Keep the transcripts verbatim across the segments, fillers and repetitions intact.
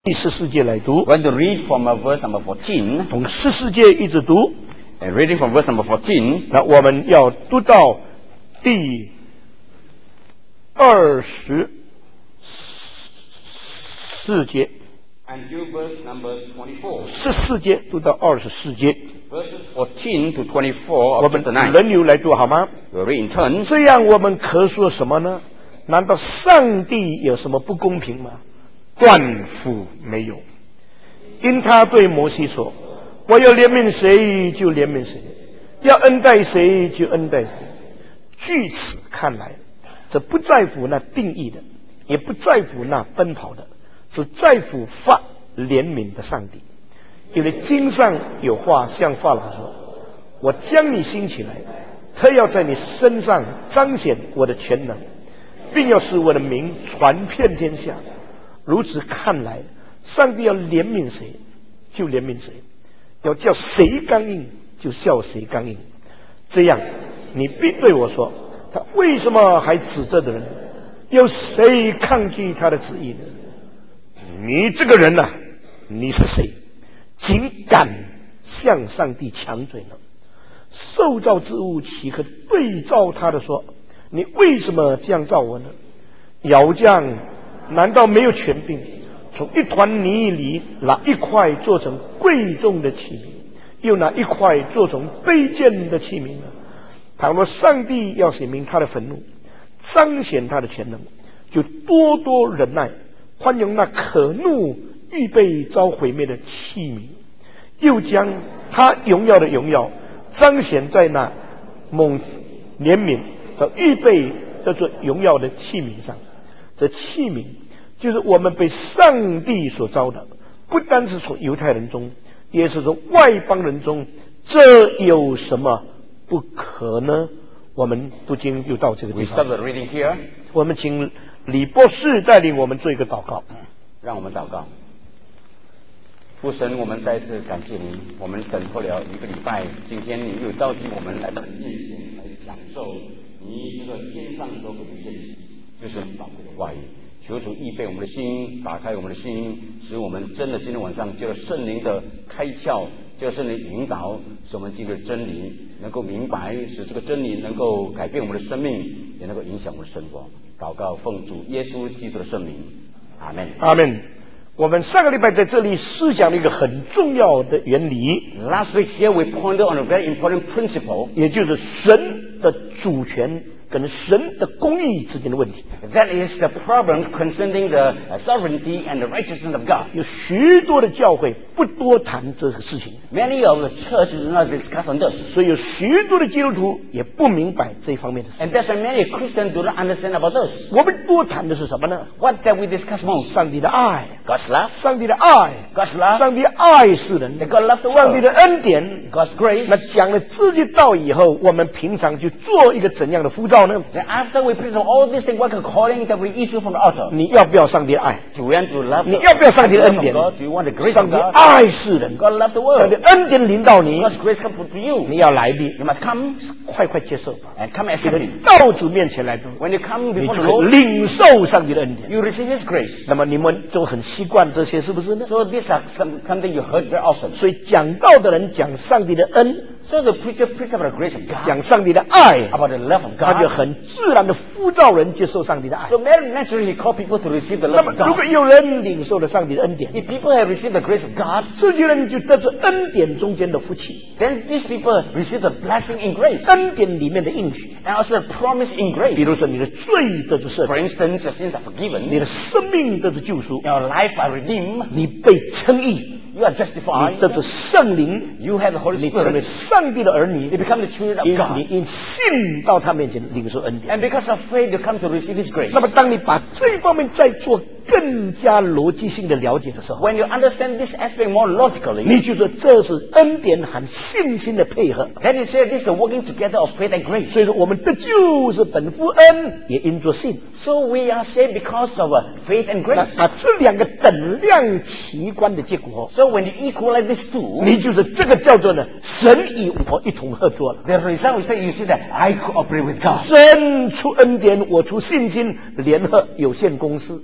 第十四节来读。 We're going to read from uh, verse number fourteen. 从十四节一直读， And reading from verse number fourteen. 那我们要读到第二十四节， Until verse number twenty-four. 十四节读到二十四节， Verses fourteen to twenty-four 我 of 们 chapter nine. 轮流来读好吗？ We'll read in turns. 这样我们可说什么呢？难道上帝有什么不公平吗？断乎没有。因他对摩西说：“我要怜悯谁就怜悯谁，要恩待谁就恩待谁。”据此看来，这不在乎那定义的，也不在乎那奔跑的，是在乎发怜悯的上帝。因为经上有话向法老说：“我将你兴起来，特要在你身上彰显我的全能，并要使我的名传遍天下。”如此看来，上帝要怜悯谁就怜悯谁，要叫谁刚硬就叫谁刚硬。这样你必对我说：“他为什么还指责的人？有谁抗拒他的旨意呢？”你这个人啊，你是谁，竟敢向上帝强嘴呢？受造之物岂可对照他的说：“你为什么这样造我呢？”窑匠难道没有权柄，从一团泥里拿一块做成贵重的器皿，又拿一块做成卑贱的器皿呢？倘若上帝要显明他的愤怒，彰显他的全能，就多多忍耐，宽容那可怒预备遭毁灭的器皿，又将他荣耀的荣耀彰显在那蒙怜悯所预备叫做荣耀的器皿上。这器皿就是我们被上帝所招的，不单是从犹太人中，也是从外邦人中，这有什么不可呢？我们读经就到这个地 We 方。 stop the reading here. 我们请李博士带领我们做一个祷告。 让我们祷告。父神，我们再次感谢您，我们等候了一个礼拜，今天你又召集我们来到你面前，来享受你这个天上所给的宴席，就是你宝贵的话语。求主预备我们的心，打开我们的心，使我们真的今天晚上借着圣灵的开窍，借着圣灵引导，使我们进入真理，能够明白，使这个真理能够改变我们的生命，也能够影响我们的生活。祷告奉主耶稣基督的圣名，阿门。 阿门。我们上个礼拜在这里思想了一个很重要的原理， Last week here we pointed on a very important principle. 也就是神的主权跟神的公义之间的问题。 That is the problem concerning the sovereignty and the righteousness of God. 有许多的教会不多谈这个事情， Many of the churches do not discuss on this. 所以有许多的基督徒也不明白这一方面的事。 And that's why many Christians do not understand about this. 我们多谈的是什么呢？ What that we discuss most? 上帝的爱， God's love, 上帝的爱， God's love, 上帝爱世人， that God loved the 上帝 world, 的恩典。 God's grace. 那讲了这些道以后，我们平常就做一个怎样的呼召呢？ Then after we preach all these things, what calling that we issue from the altar? 你要不要上帝的爱？ Do we want to love 你要不要上帝的 the 恩 love 典？ of God? Do you want the grace 上 of 帝 God? 爱世人， God loved the 上帝 world. 恩典临到你， God's grace comes to you. 你要来的， You must come 快快接受吧。 and come 这 accept 个 Him. 到主面前来读， When you come 你 before 就 the 可以 Lord, 领受上帝的恩典。 you receive His grace. 那么你们都很习惯这些，是不是呢？ So these are some, something you heard very often. 所以讲道的人讲上帝的恩， So the preacher preaches about the grace of God, 讲上帝的爱， about the love of 他就 God. 很自然的呼召人接受上帝的爱。 So very naturally he called people to receive the 那 love 么 of 如果 God. 有人领受了上帝的恩典， If people have received the grace of God, 这些人就得着恩典中间的福气， then these people receive the blessing in grace 恩典里面的应许。 and also the promise in 比 grace. 如说你的罪得着赦 For 免， instance, your sins are 你 forgiven, 的生命得着救赎， your life are redeemed, 你被称义， you are 你 justified, 得着圣灵， you have the Holy 你成为 Spirit, 上帝的儿女 you，become the children of 因 God. 你因信到他面前领受恩典。 And because of faith, you come to receive His grace. 那么当你把这一方面再做更加逻辑性的了解的时候， When you understand this aspect more logically, 你就说这是恩典和信心的配合。 then you say this is the working together of faith and grace. 所以说我们得救是本乎恩，也因着信。 So we are saved because of uh, faith and 那 grace. 把这两个等量齐观的结果， So when you equalize these two, 你就是这个叫做呢，神与我一同合作了。 the result is that you see that I cooperate with God. 神出恩典，我出信心，联合有限公司。 So God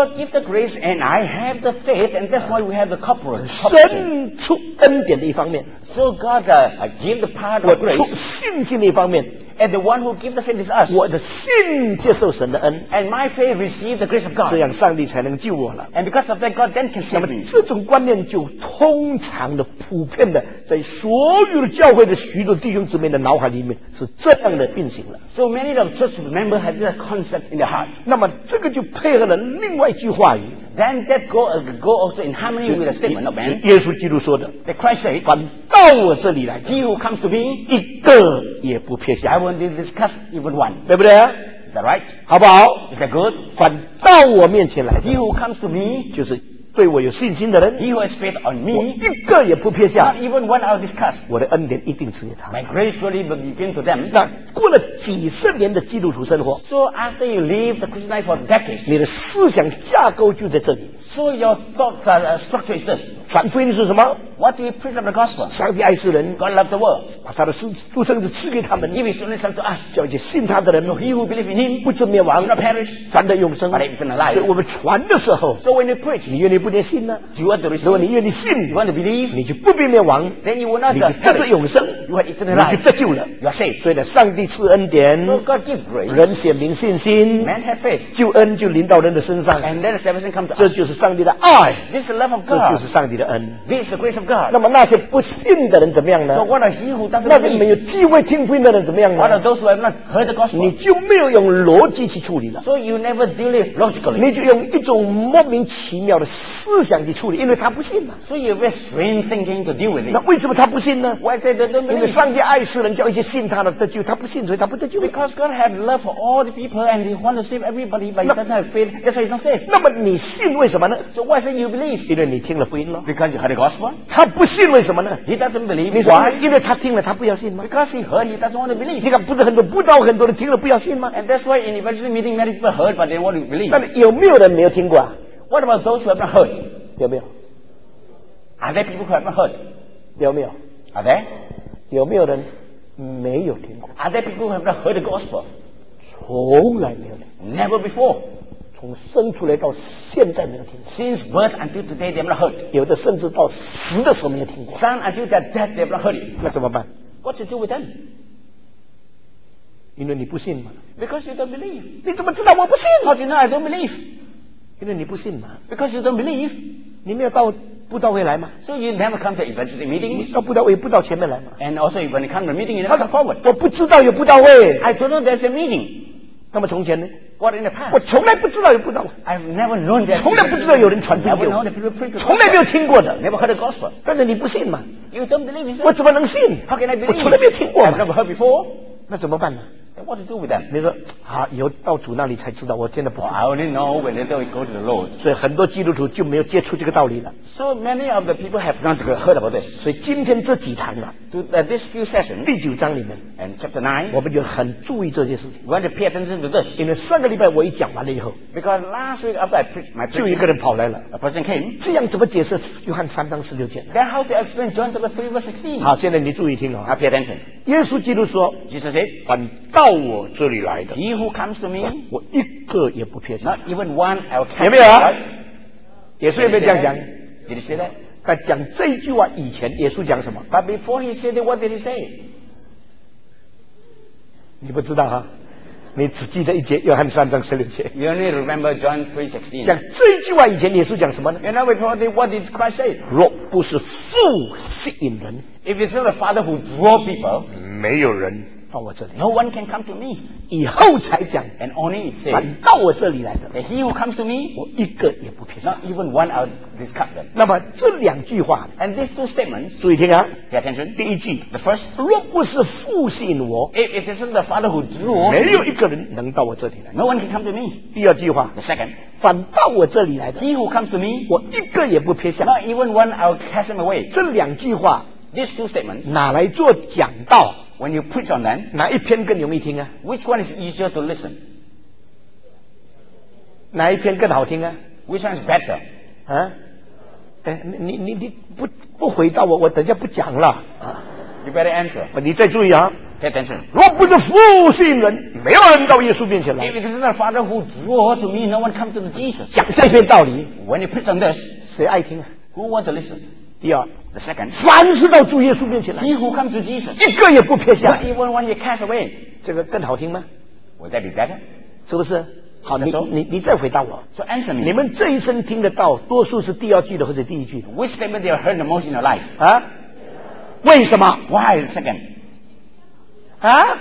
God give the grace, and I have the faith, and that's why we have the corporate. 神出恩典的一方面， So God uh, give the part 我 of 出 grace, 信心的一方面， and the one who give the faith is us. 我的信接受神的恩， And my faith receive the grace of 这 God. 样上帝才能救我了。 And because of that, God then can 那 save 么 me. 这种观念就通常的、普遍的，在所有的教会的许多弟兄姊妹的脑海里面是这样的运行了。 So many of church members have that concept in their heart. 那么这个就配合了另外一句话语， Then that go, uh, go also in harmony with the statement of 是 man. 耶稣基督说的 That Christ said, 凡到我这里来的， he who comes to me, 一个也不撇 I 下， won't discuss even one. 对不对？ Is that right? 好不好？ Is that good? 凡到我面前来 He 的， who comes to me, 就是对我有信心的人， he who has faith on 我 me, 一个也不撇 not 下。 even one I'll discuss. 我的恩典一定赐给他。 My grace surely will begin to them. 那过了几十年的基督徒生活， So after you live the Christian life for decades, 你的思想架构就在这里。 so your thought uh, structure is this. 传福音是什么？ What do you preach of the gospel? 上帝爱世人， God loved the world. 把他的独生子赐给他们， Give his only son to us. 叫一些信他的人 So he who believes in him 不至灭亡 should，not perish, 反得永生。 but have eternal life. 所以我们传的时候， So when you preach, 你愿意不愿意信呢？ do you want to 如果你 receive? 愿意信 You，want to believe? 你就不必灭亡， Then you will not 你就 uh, 得着 perish. 永生， You have eternal 你就 life. 得救了。 You are saved. 所以呢，上帝赐恩典， So God give grace. 人显明信心， Man have faith. 救恩就临到人的身上， And then the salvation comes to 这 us. 就是上帝的爱， This is the love of 这就 God. 是上帝的恩。 This is the grace of God. 那么那些不信的人怎么样 So 呢？ what are he who doesn't 那些没有 believe? 机会听福音的人怎么样 What are 呢？ those who have not heard the 你 gospel? 就没有用逻辑去处理了， So you never deal it logically. 你就用一种莫名其妙的思想去处理，因为他不信嘛。 So you have very strange thinking to deal with 那 it. 为什么他不信呢？ Why say they don't 因为 believe? 上帝爱世人，叫一些信他的得救，他不信，所以他不得救。 Because God have love for all the people and He want to save everybody, but He doesn't have faith. That's why He's not saved. 那么你信为什么呢？ So why say you believe? 因为你听了福音了。 Because you heard the gospel. 他不信为什么呢？ He doesn't believe. 你说 Why? 因为他听了，他不要信吗？ Because he heard, he doesn't want to believe. 你看，不是很多不知道很多人听了不要信吗？ And that's why in evangelism meeting, many people heard, but they want to believe. 那么有没有人没有听过啊？ What about those who have not heard? 有没有？ Are there people who have not heard? 有没有？ Are there? 有没有人没有听过？ Are there people who have not heard the gospel? 从来没有人， Never before. 从生出来到现在没有听过， Since birth until today, they have not heard. 有的甚至到死的时候没有听过。 Some until their death, they have not heard it. 那怎么办？ What to do with them? 因为你不信嘛。 Because you don't believe. 你怎么知道我不信？ How do you know I don't believe? 因为你不信嘛。 Because you don't believe. 你没有到布道会来嘛？ So you never come to evangelism 你 meetings. 到布道会布道前面来嘛？ And also when you come to a meeting, you 他 never 说 come forward. 我不知道有布道会。 I don't know there's a meeting. 那么从前呢？ What in the 我 past? 从来不知道有布道会， I've never known that. 从来不知道有人传福音 Never 给 known 我， that people preach the 从来没有 gospel. 听过的。 Never heard the gospel. 但是你不信嘛？ You don't believe in 我 it. 怎么能信？ How can I 我 believe? 从来没有听过 I've 嘛。 never heard before. 那怎么办呢？ Then what to do with them? 你说啊，以后到主那里才知道，我真的不 Well, 知 I 道。 only know when they go to the Lord. 所以很多基督徒就没有接触这个道理了。 So many of the people have not heard about this. 所以今天这几堂啊， To uh, these few sessions 第九章里面， and chapter nine, 我们就很注意这些事情。 we want to pay attention to this. 因为上个礼拜我一讲完了以后， Because last week after I preached my 就一 preaching, 个人跑来了， a person came. 这样怎么解释约翰三章十六节呢？ Then how to explain John chapter three verse sixteen? 好，现在你注意听 Now 啊。 pay attention. 耶稣基督说 Jesus said, 凡到我这里来的， He who comes to me, 我一个也不撇下。 not even one I'll cast 有没有啊 out. 耶稣 Did 有 he 没有 say 这样讲？ that? Did he say that? 在讲这句话以前，耶稣讲什么？ But before he said it, what did he say? 你不知道哈？你只记得一节约翰三章十六节。 You only remember John three sixteen. 讲这句话以前，耶稣讲什么呢？ You know before the, what did Christ say? 若不是父吸引人， If it's not the Father who draw people, 没有人到我这里。 no one can come to me. 以后才讲， And only it says 凡到我这里来的， that he who comes to me, 我一个也不撇下。 not even one I'll discard them. 那么这两句话， And these two statements, 注意听啊。 pay attention. 第一句， The first, 若不是父吸引我， if it isn't the Father who drew, 没有一个人能到我这里来。 no one can come to me. 第二句话， The second, 凡到我这里来的， he who comes to me, 我一个也不撇下。 not even one I'll cast him away. 这两句话 These two statements, 拿来做讲道， when you preach on them, 哪一篇更容易听啊？ which one is easier to listen? 哪一篇更好听啊？ Which one is better? 啊？哎，你你你不不回答我，我等一下不讲了啊！ You better answer. 你再注意啊！ Pay attention. 若不是父吸引人， 没有人到耶稣面前来。 If it is not the Father who draws to me, no one comes to Jesus. 讲这篇道理， When you preach on this, 谁爱听啊？ who want to listen? 第二， The second, 凡是到主耶稣面前来， he who comes to Jesus, 一个也不撇下 not。even one he cast away. 这个更好听吗？ Would that be better? 是不是？好，你是说你你再回答我， So answer 你 me. 们这一生听得到，多数是第二句的或者第一句的 Which statement you heard the most in your life? 啊？为什么 Why the second? 啊？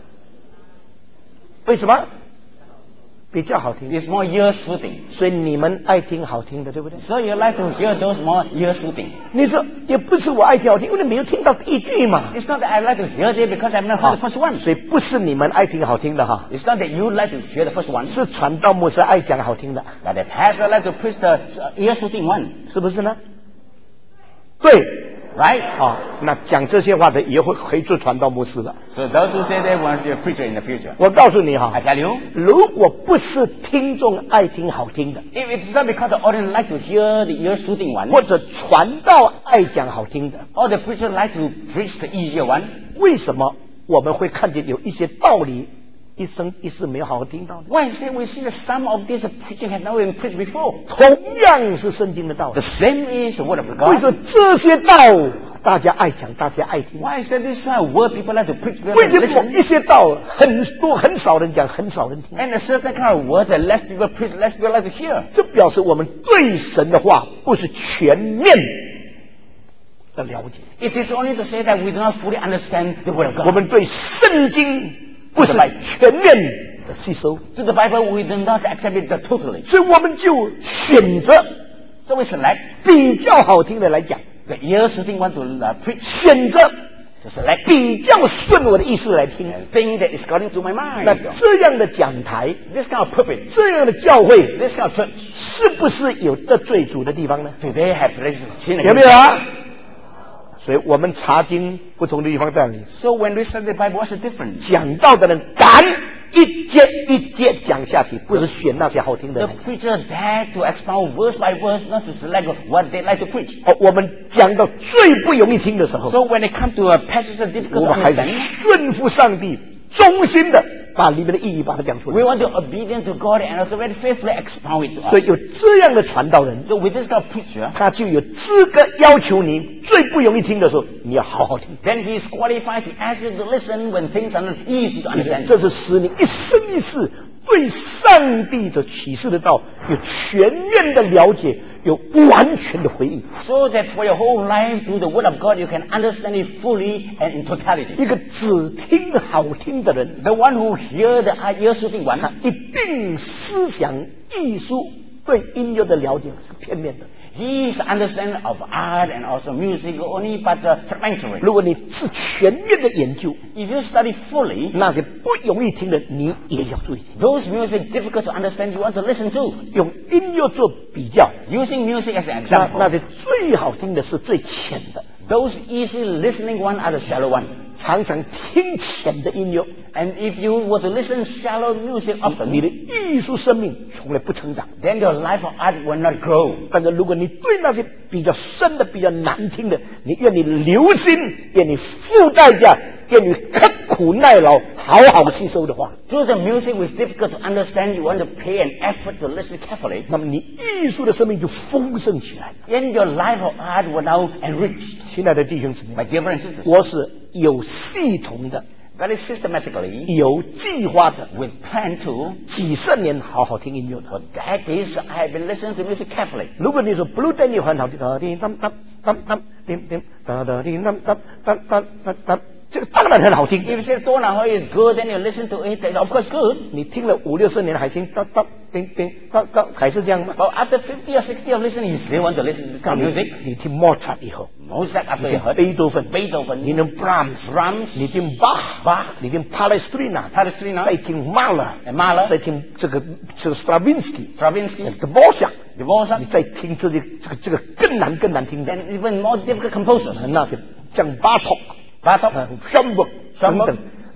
为什么？比较好听， It's more ear-soothing. 所以你们爱听好听的，对不对？ So you like to hear those more ear-soothing. 你说也不是我爱听好听，因为你没有听到第一句嘛。 It's not that I like to hear it because I've not heard the first one. 所以不是你们爱听好听的哈， It's not that you like to hear the first one, 是传道牧师爱讲好听的， but the pastor like to preach the uh, ear-soothing one, 是不是呢？对。 right? 啊，那讲这些话的也会回做传道牧师的。 So those who say they want to be a preacher in the future, 我告诉你哈 I，tell you, 如果不是听众爱听好听的， if it's not because the audience like to hear the ear-soothing one, 或者传道爱讲好听的， or the preacher like to preach the easier one, 为什么我们会看见有一些道理一生一世没有好好听到呢？ why is it we see that some of these preaching have never been preached before? 同样是圣经的道 The 理， same is the word of 为什 God. 么这些道大家爱讲，大家爱听？ Why is that this kind of word people like to preach, people 为 like to 什么某 listen? 一些道很多很少人讲，很少人听？ And a certain kind of word that less people preach, less people like to hear. 这表示我们对神的话不是全面的了解， It is only to say that we do not fully understand the word of 我 God. 们对圣经不是全面的吸收， To the Bible, we do not accept it totally. 所以我们就选择 So we select 比较好听的来讲， the ear-soothing one to uh, preach, 选择 to select 比较顺我的意思来听。 the thing that is according to my 那 mind. 这样的讲台， This kind of pulpit, 这样的教会， this kind of church, 是不是有得罪主的地方呢？ do they have sin 有没 against 有 God? 啊？所以我们查经不同的地方在哪里？ So when we study the Bible, what's the difference? 讲道的人敢一节一节讲下去，不是选那些好听的 The 人。 preacher dared to expound verse by verse, not to select what they like to preach. 哦，我们讲到最不容易听的时候， So when it comes to a passage that's difficult 我 to 们还是 understand, 顺服上帝，忠心的把里面的意义把它讲出 we 来。 want to obedient to God and also very faithfully expound it to 所 us. 以有这样的传道人， So with this kind of preacher, 他就有资格要求你最不容易听的时候，你要好好听。 then he is qualified to ask you to listen when things are not easy to understand. 这是使你一生一世对上帝的启示的道有全面的了解，有完全的回应。 So that for your whole life through the word of God, you can understand it fully and in totality. 一个只听好听的人， The one who hear the ear-soothing 他 one, 一定思想艺术对音乐的了解是片面的。 he is understanding of art and also music only but uh, fragmentary. 如果你是全面的研究， If you study fully, 那些不容易听的，你也要注意听。 those music difficult to understand, you want to listen to. 用音乐做比较， Using music as an 那 example, 那些最好听的是最浅的， those easy listening one are the shallow one. 常常听浅的音乐， And if you were to listen shallow music 你 often, 的艺术生命从来不成长。 then your life of art will not grow. 但是如果你对那些比较深的、比较难听的，你愿你留心，愿你付代价，愿你刻苦耐劳，好好吸收的话， So the music was difficult to understand, you want to pay an effort to listen carefully, 那么你艺术的生命就丰盛起来了。 then your life of art will now enrich. 亲爱的弟兄姊妹， My dear brothers and sisters, 我是有系统的、 very systematically, 有计划的， with plan to, 几十年好好听音乐的。 for decades I have been listening to music carefully. 如果你说 Blue Daniel 很好听，哒滴当当当当叮叮哒哒滴当当当当当当，这个当然很好听。 If you say Dona Hoy is good, then you listen to it, then of course good. 你听了五六十年还听当当叮叮当当，还是这样吗？ But after fifty or sixty of listening, you still want to listen to this kind of 你 music. 你听莫扎特以后， Mozart 你 after you 听 heard 贝多芬， Beethoven, 你听 Brahms， Brahms, 你听巴哈， Bach, 你听 Palestrina， Palestrina, 再听 Mahler， and Mahler, 再听这个这个 Stravinsky， Stravinsky, 德波夏， Dvorak, 你再听这些这个这个更难更难听的， and even more difficult composers. 那些像巴托、 Bartok, 呃、宣布等等，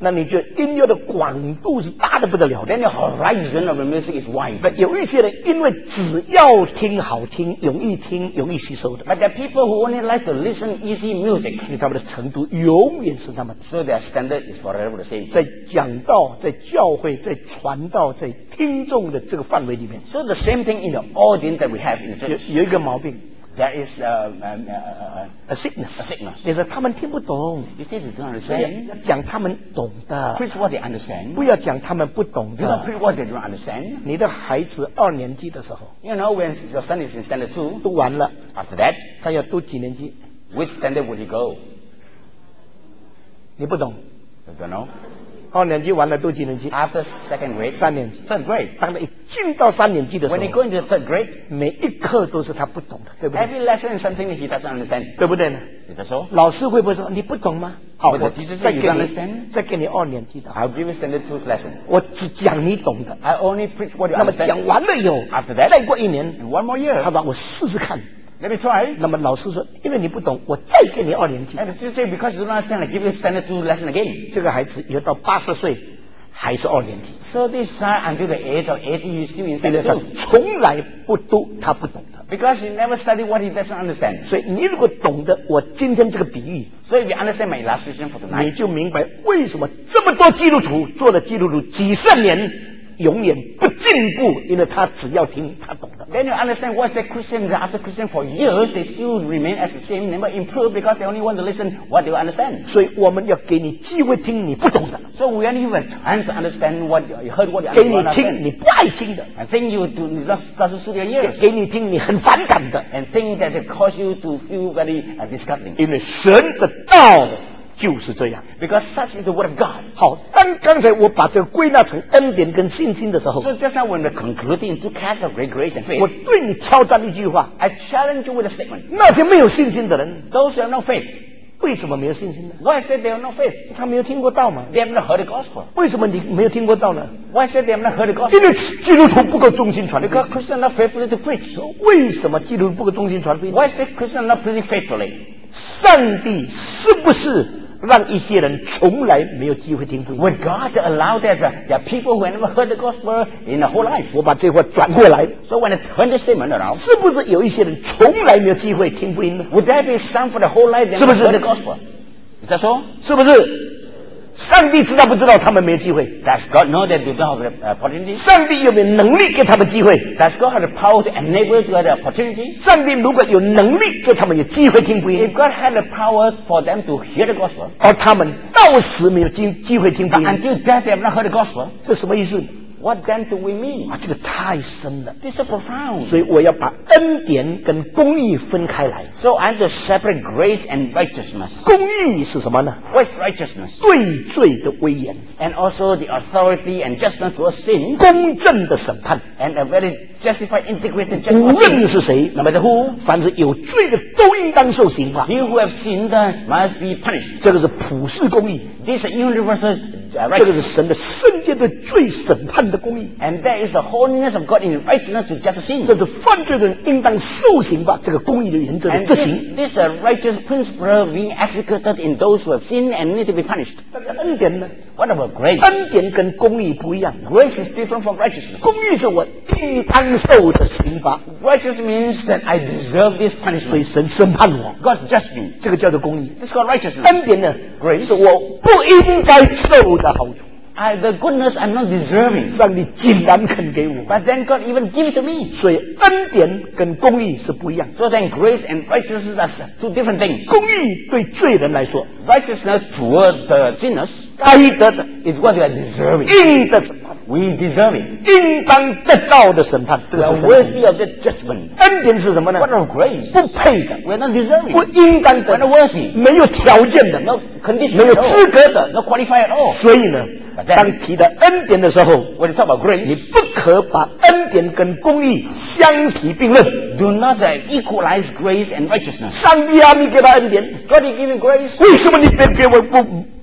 那你觉得音乐的广度是大的不得了的。 then the horizon of the music is wide. 那有一些人因为只要听好听，容易听，容易吸收的， But there are people who only like to listen easy music. 所以他们的程度永远是那么低。 So their standard is forever the same. 在讲道、在教会、在传道、在听众的这个范围里面， So the same thing in the audience that we have in the 有 church. 有一个毛病 There is uh, um, uh, uh, ，a sickness， a sickness. 就是他们听不懂， You see, they don't 所以 understand. 要讲他们懂的， Preach what they understand. 不要讲他们不懂 You don't 的。 preach what they don't understand. 你的孩子二年级的时候 You know, when your son is in standard two, 读完了， after that, 他要读几年级？ which standard would he go? 你不懂， You don't know. 二年级完了读几年级？ After second grade, 三年级。 third grade. 当他一进到三年级的时 When he 候， go into the third grade, 每一课都是他不懂的，对不对？ every lesson is something that he doesn't understand. 对不对呢？ Is that so? 老师会不会说你不懂吗？好， But the 我 teacher say 再 you 给 don't 你 understand. 再给你二年级的， I'll give you standard two's lesson. 我只讲你懂的。 I only preach what you 那么 understand. 讲完了以后， After that, 再过一年， in one more year, 他把我试试看。 let me try. 那么老师说，因为你不懂，我再给你二年级。 And the teacher say, because you don't understand, I give you standard two lesson again. 这个孩子以后到八十岁还是二年级， So this child until the age of eighty, he's still in 因为 standard 他 two. 从来不读他不懂的。 Because he never studied what he doesn't understand. 所以你如果懂得我今天这个比喻， So if you understand my illustration for 你 tonight, 就明白为什么这么多基督徒做了基督徒几十年，永远不进步，因为他只要听他懂的。 then you understand what's that Christian, after Christian for years, they still remain as the same, never improve because they only want to listen what they understand. 所以我们要给你机会听你不懂的， So we only give a chance to understand what you heard, what you 给你 don't 听 understand. 你不爱听的， And think you do, it doesn't suit your ears. 给你听你很反感的， And think that it cause you to feel very uh, disgusting. 因为神的道就是这样。 Because such is the word of God. 好，当刚才我把这个归纳成恩典跟信心的时候， So just now when we concluded into category grace and 我 faith, 对你挑战一句话： I challenge you with a statement. 那些没有信心的人， Those who have no faith, 为什么没有信心呢？ why is it they have no faith? 他没有听过道吗？ They have not heard the gospel. 为什么你没有听过道呢？ Why is it they have not heard the 因 gospel? 为基督徒不够忠心传福 Because 音。 Christians are not faithfully to preach. 为什么基督徒不够忠心传福音？ Why is it Christians are not preaching faithfully? 上帝是不是让一些人从来没有机会听福音？ Would God allow that uh, there are people who have never heard the gospel in their whole life? 我把这话转过来， So when I turn the statement around, 是不是有一些人从来没有机会听福音呢？ would there be some for the whole life that 是不 never 是？ heard the gospel? Is that so? 是不是？上帝知道不知道他们没有机会？ Does God know that they don't have the opportunity? 上帝有没有能力给他们机会？ Does God have the power to enable you to have the opportunity? 上帝如果有能力给他们有机会听福 If 音， God had the power for them to hear the gospel, 而他们到时没有机机会听福 but 音， until that they have not heard the gospel, 这什么意思？ what then do we mean? 啊，这个太深了， This is so profound. 所以我要把恩典跟公义分开来。 So I have to separate grace and righteousness. 公义是什么呢？ What is righteousness? 对罪的威严， And also the authority and judgment towards sin, 公正的审判。 and a very justified, integrated 无 judgment. 论是谁， No matter who, 凡是有罪的都应当受刑罚。 he who have sinned uh, must be punished. 这个是普世公义， This is universal uh, 这个是 righteousness. 神的圣洁对罪审判的公义。 And that is the holiness of God in righteousness to judge sin. 这是犯罪的人应当受刑罚，这个公义的原则的 And 执 this, 行。 this uh, righteous principle being executed in those who have sinned and need to be punished. 但是恩典呢？ What about grace? 恩典跟公义不一样。 Grace is different from righteousness. 公义是我应当受的刑罚， Righteousness means that I deserve this 所以 punishment. 神审判我， God judged me. 这个叫做公义。 It's called righteousness. 恩典呢， Grace 是我不应该受的好处， I, the goodness I'm not deserving. 上帝竟然肯给我。 But then God even give it to me. 所以恩典跟公义是不一样的。 So then grace and righteousness are two different things. 公义对罪人来说， Righteousness toward the sinners 该得的、 is what we are deserving. 应的审判， We deserve it. 应当得到的审判，这 We 个 are 是神的 worthy of that judgment. 恩典是什么呢？ What of grace? 不配的， We are not 不 deserving. 应当 We are 的 not，worthy. 没有条件的， No condition 没有 at all. 资格的。 Not qualified at all. 所以呢， But then- 当提到恩典的时候， When you talk about 你 grace, 不可把恩典跟公义相提并论。 do not uh, equalize grace and righteousness. 上帝啊，你给他恩典， God is giving grace. 为什么你别给我不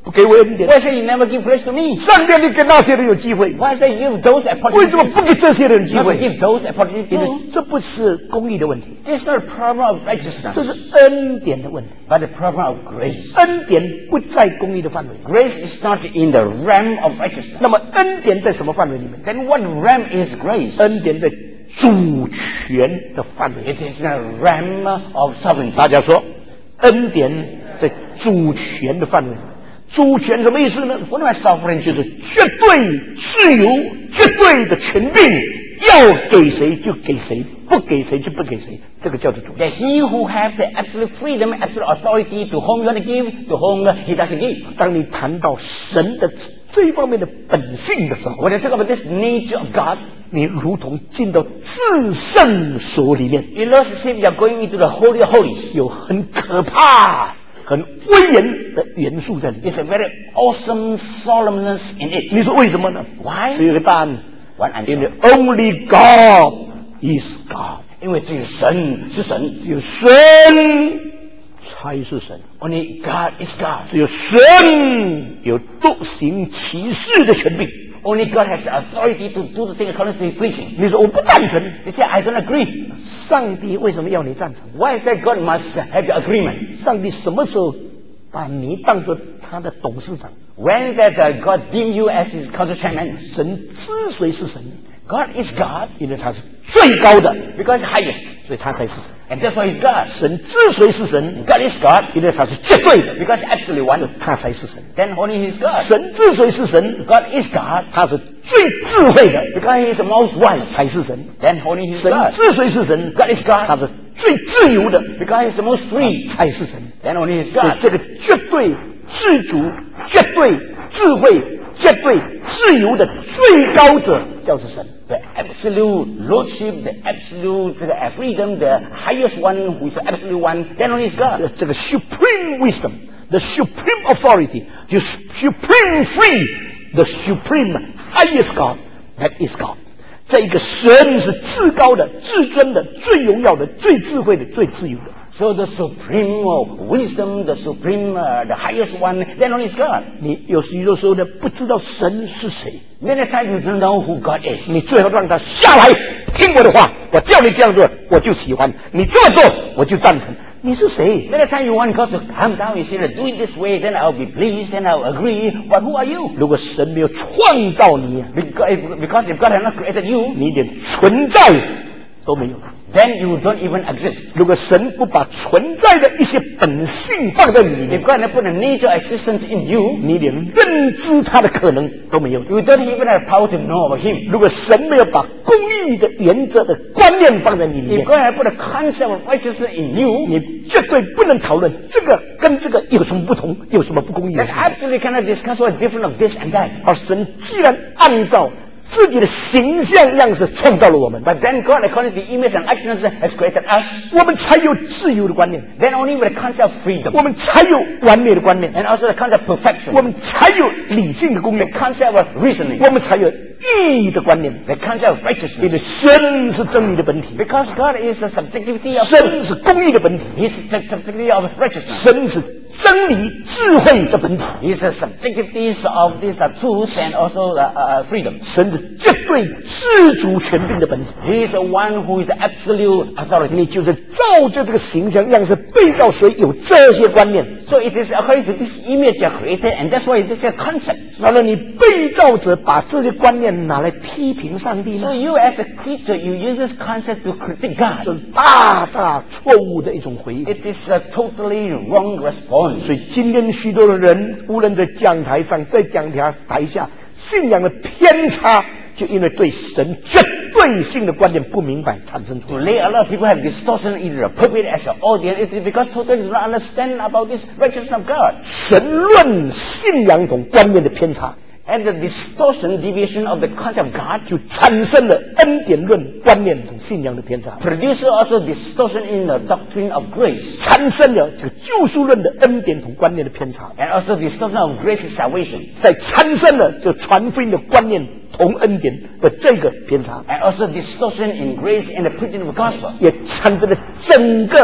不给我恩典？ Why say you never give grace to me? 上帝，你给那些人有机会， Why say you give those 为什么不 opportunities? 给这些人机 Not to 会？ give those opportunities 因为 too. 这不是公义的问题， It's not a problem of 这 righteousness, 是恩典的问题。 but a problem of grace. 恩典不在公义的范围， Grace is not in the realm of righteousness. 那么恩典在什么范围里面？ Then what realm is grace? 恩典在主权的范围。 It is the realm of sovereignty. 大家说，恩典在主权的范围。主权什么意思呢？ What am I sovereign? 就是绝对自由、绝对的权柄，要给谁就给谁，不给谁就不给谁，这个叫做主权。 That he who has the absolute freedom, absolute authority to whom you want to give, to whom he doesn't give. 当你谈到神的这一方面的本性的时候， When I talk about this nature of God, 你如同进到至圣所里面， it looks as if you are going into the Holy of Holies. 有很可怕、很威严的元素在里面。 It's a very awesome solemnness in it. 你说为什么呢？ Why? 只有一个答案， One 因为 answer. only God is God， 因为只有神是神， 只有神才是神， Only God is God. 只有神有独行其事的权柄。 Only God has the authority to do the thing according to His preaching. 你说我不赞成， You say, I don't agree. 上帝为什么要你赞成？ Why is that God must have the agreement? 上帝什么时候把你当作他的董事长？ When that uh, God deem you as His council chairman? 神之所以是神， God is God 因为他是最高的， because highest. 所以他才是神。 And that's why He's God. 神之所以是神， God is God 因为他是绝对的， because absolutely 所以 one. 他才是神。 Then only He's God. 神之所以是神， God is God 他是最智慧的， because He is the most wise. 才是神。 Then only He's 神 God 之所以是神， God is God 他是最自由的， because He is the most free. 才是神。 Then only He's 所以 God. 这个绝对自主、绝对智慧、绝对自由的最高者叫做神。 The absolute lordship, the absolute uh, freedom, the highest one who is the absolute one, then only is God. 这个 supreme wisdom, the supreme authority, the supreme free, the supreme highest God, that is God. 这一个神是至高的、至尊的、最荣耀的、最智慧的、最自由的。 So the supreme uh, wisdom, the supreme, uh, the highest one, then only is God. 你有许多时候呢，不知道神是谁， Many times you don't know who God is. 你最好让他下来听我的话，我叫你这样做，我就喜欢；你这么做，我就赞成。你是谁？ Many times you want God to come down, you say, do it this way, then I'll be pleased, then I'll agree. But who are you? 如果神没有创造你， Because if, because if God has not created you, 你连存在都没有。 then you don't even exist. 如果神不把存在的一些本性放在你里 If 面， God has put a nature existence in you, 你连认知他的可能都没有。 you don't even have power to know about Him. 如果神没有把公义的原则的观念放在你里 If 面， God has put a concept of righteousness in you, 你绝对不能讨论这个跟这个有什么不同，有什么不公义的 then 事。 absolutely cannot discuss what's different of this and that. 而神既然按照自己的形象样式创造了我们， But then God, according to the image and likeness, has created us. 我们才有自由的观念， Then only with the concept of freedom 我们才有完美的观念， and also the concept of 我 perfection, 们才有理性的公 the 念， concept of reasoning, 我们才有义的观念。 the concept of 因为 righteousness. 神是真理的本体， Because God is the subjectivity of 神是公义的本体， He is the subjectivity of righteousness. 神是真理智慧的本体， He is the subjectivities of this uh, truth and also uh, uh, freedom. 神是绝对自主权柄的本体。 He is the one who is the absolute authority. 你就是照着这个形象样式对照谁有这些观念， So it is according to this image you are created, and that's why it is a concept. 然后你被照者把这些观念拿来批评上帝 So 呢？ you as a creature, you use this concept to critique 这 God. 是大大错误的一种回应。 It is a totally wrong response. 所以今天许多的人，无论在讲台上，在讲台台下，信仰的偏差，就因为对神绝对性的观念不明白产生出来。 Today, a lot of people have distortion in the pulpit as an audience. It is because totally do not understand about this righteousness of God. 神论信仰同观念的偏差， And the distortion, deviation of the concept of God 就产生了恩典论观念同信仰的偏差， produces also distortion in the doctrine of grace. 产生了这个救赎论的恩典同观念的偏差， And also distortion of grace is salvation. 再产生了这传福音的观念同恩典的这个偏差， And also distortion in grace and the preaching of the gospel. 也产生了整个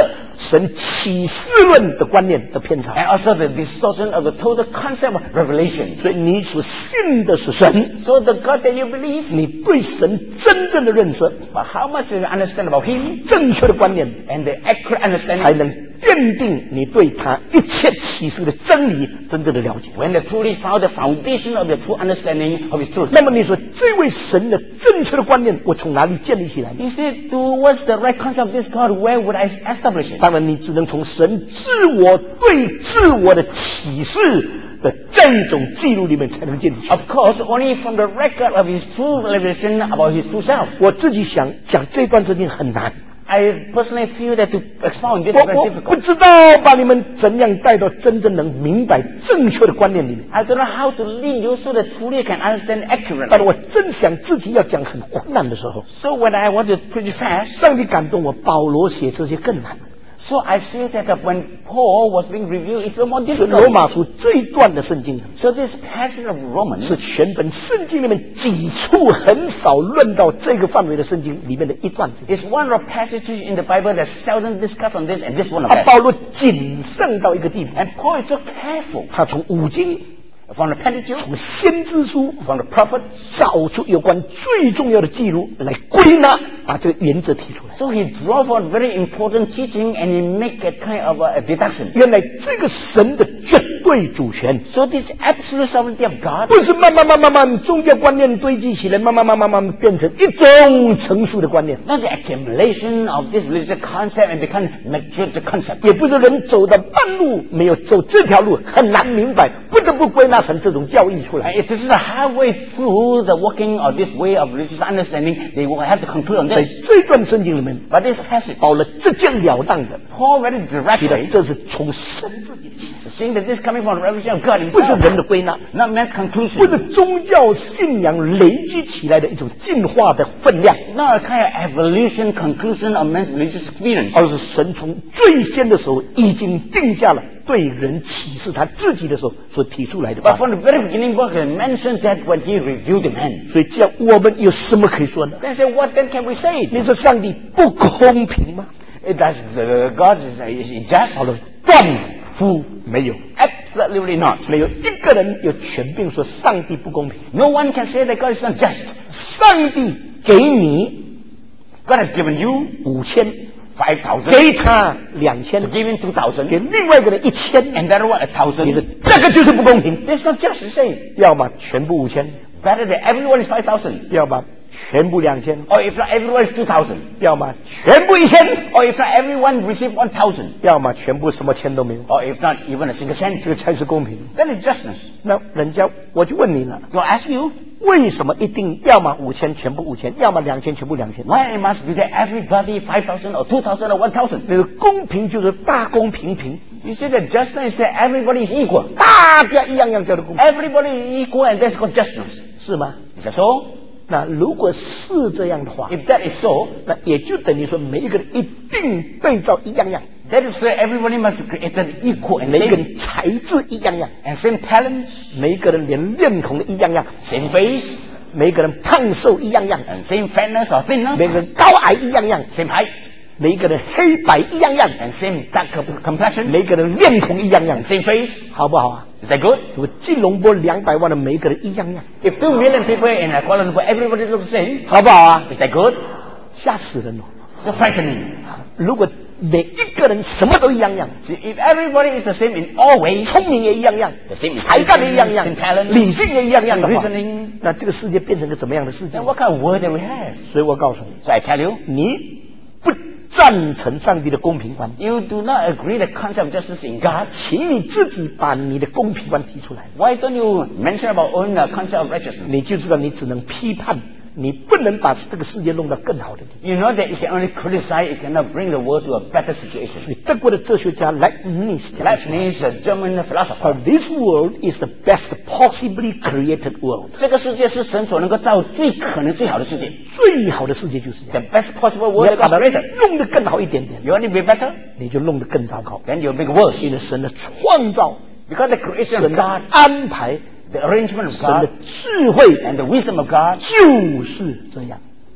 神启示论的观念的偏差 and also the distortion of the total concept of revelation. 所以你所信的是神， So the God that you believe, 你对神真正的认识， but how much do you understand about Him 正确的观念， and the accurate 才 understanding? 能奠定你对他一切启示的真理真正的了解。 When they truly found the foundation of the true understanding of His truth. 那么你说这位神的正确的观念，我从哪里建立起来呢？ You say, towards the right concept of this God, where would I establish it? 当然，你只能从神自我对自我的启示的这种记录里面才能建立起来。 Of course, only from the record of His true revelation about His true self. 我自己想讲这段圣经很难， I personally feel that to expound this is 我 very 我不 difficult. 知道把你们怎样带到真正能明白正确的观念里面。 I don't know how to lead you so that truly you can understand 但 accurately. 我真想自己要讲很困难的时候， So when I want to preach fast, 上帝感动我，保罗写这些更难。 so I say that when Paul was being revealed, it's so more 是罗 difficult. 马书这一段的圣经， So this passage of Romans 是全本圣经里面几处很少论到这个范围的圣经里面的一段圣经。 is one of the passages in the Bible that seldom discuss on this, and this one of 啊， that. 保罗谨慎到一个地步， And Paul is so careful 他从五经、 from the Pentateuch, 从先知书 from the prophets. 找出有关最重要的记录来归纳，把这个原则提出来。 So he draw for very important teaching and he make a kind of a, a deduction. 原来这个神的绝对主权， So this absolute sovereignty of God 不是慢慢慢慢慢慢宗教观念堆积起来，慢慢慢慢慢慢变成一种成熟的观念， not the accumulation of this religious concept and become mature concept. 也不是人走到半路没有走这条路很难明白，不得不归纳成这种教义出来。 If this is halfway through the working of this way of religious understanding, they will have to conclude on 在 this. 这段圣经里面， But this passage, 保罗直截了当的 Paul very 提到， directly 这是从神自己起， saying that this is coming from the revelation of God 不是 himself, 人的归纳， not man's 不 conclusion, 是宗教信仰累积起来的一种进化的分量， not a kind of evolution conclusion of man's religious experience. 而是神从最先的时候已经定下了对人启示他自己的时候所提出来的 But 话。 from the very beginning, God had mentioned that when he revealed the man. 所以这样我们有什么可以说呢？ Then say, what then can we say? 你说上帝不公平吗？ It does the God is, is unjust? 好了，断乎没有， Absolutely not. 没有一个人有权柄说上帝不公平。 No one can say that God is not just. 上帝给你 God has given you 五千， five thousand, 给他两千 to，give him two 给 thousand, 另外一个人一千， and that one a 你说 thousand. 这个就是不公平。 It's not just to say. 要么全部五千， Better that everyone is five thousand, 要么全部两千， or if not everyone is two thousand, 要么全部一千， or if not everyone receive one thousand, 要么全部什么钱都没有， or if not even a single 这 cent. 个才是公平。 That is justness. 那人家我就问你了， So I ask you, 为什么一定要么五千全部五千，要么两千全部两千？ why it must be that everybody five thousand or two thousand or one thousand? 那个公平就是大公平平， You see that justness is that everybody is equal. 大家一样样叫做公平， Everybody is equal, and that's called justness. 是吗？ Is that so? 那如果是这样的话， If that is so, 那也就等于说每一个人一定对照一样样， that is why everybody must be created equal and 每一个 same, 人才智一样样， and same talents, 每一个人连面孔的一样样， same face, 每一个人胖瘦一样样， and same fatness or 每 thinness, 个人高矮一样样， same height, 每一个人黑白一样样， and same dark complexion, 每一个人面孔一样样 and，same face. 好不好啊？ Is that good? 如果吉隆坡两百万的每一个人一样样， If two million people in Kuala Lumpur, everybody looks the same, 好不好啊？ is that good? 吓死人了！ So frightening. 如果每一个人什么都一样样， See, if everybody is the same in all ways, 聪明也一样样， the same 才干也一样样 intelligence, same，talent, 理性也一样样的话， reasoning, 那这个世界变成个怎么样的世界 then？what kind of world that we have? 所以我告诉你， So I tell you, 你不赞成上帝的公平观， you do not agree the concept of justice in God. 请你自己把你的公平观提出来， Why don't you mention about own uh, concept of righteousness? 你就知道你只能批判，你不能把这个世界弄到更好的地方。 You know that you can only criticize, you cannot bring the world to a better situation. 所以德国的哲学家莱布尼茨讲说 Leibniz, a German philosopher. This world is the best possibly created world， 这个世界是神所能够造最可能最好的世界。 最好的世界就是这 The 样。 best possible 你 world 要 that 把 God 它 created. 弄得更好一点点， You want to be better? 你就弄得更糟糕。 Then you'll make it worse. 因为神的创造， Because the creation 神 of 的 God, 安排， the arrangement of 神的 God, 智慧 and the wisdom of God 就是这样。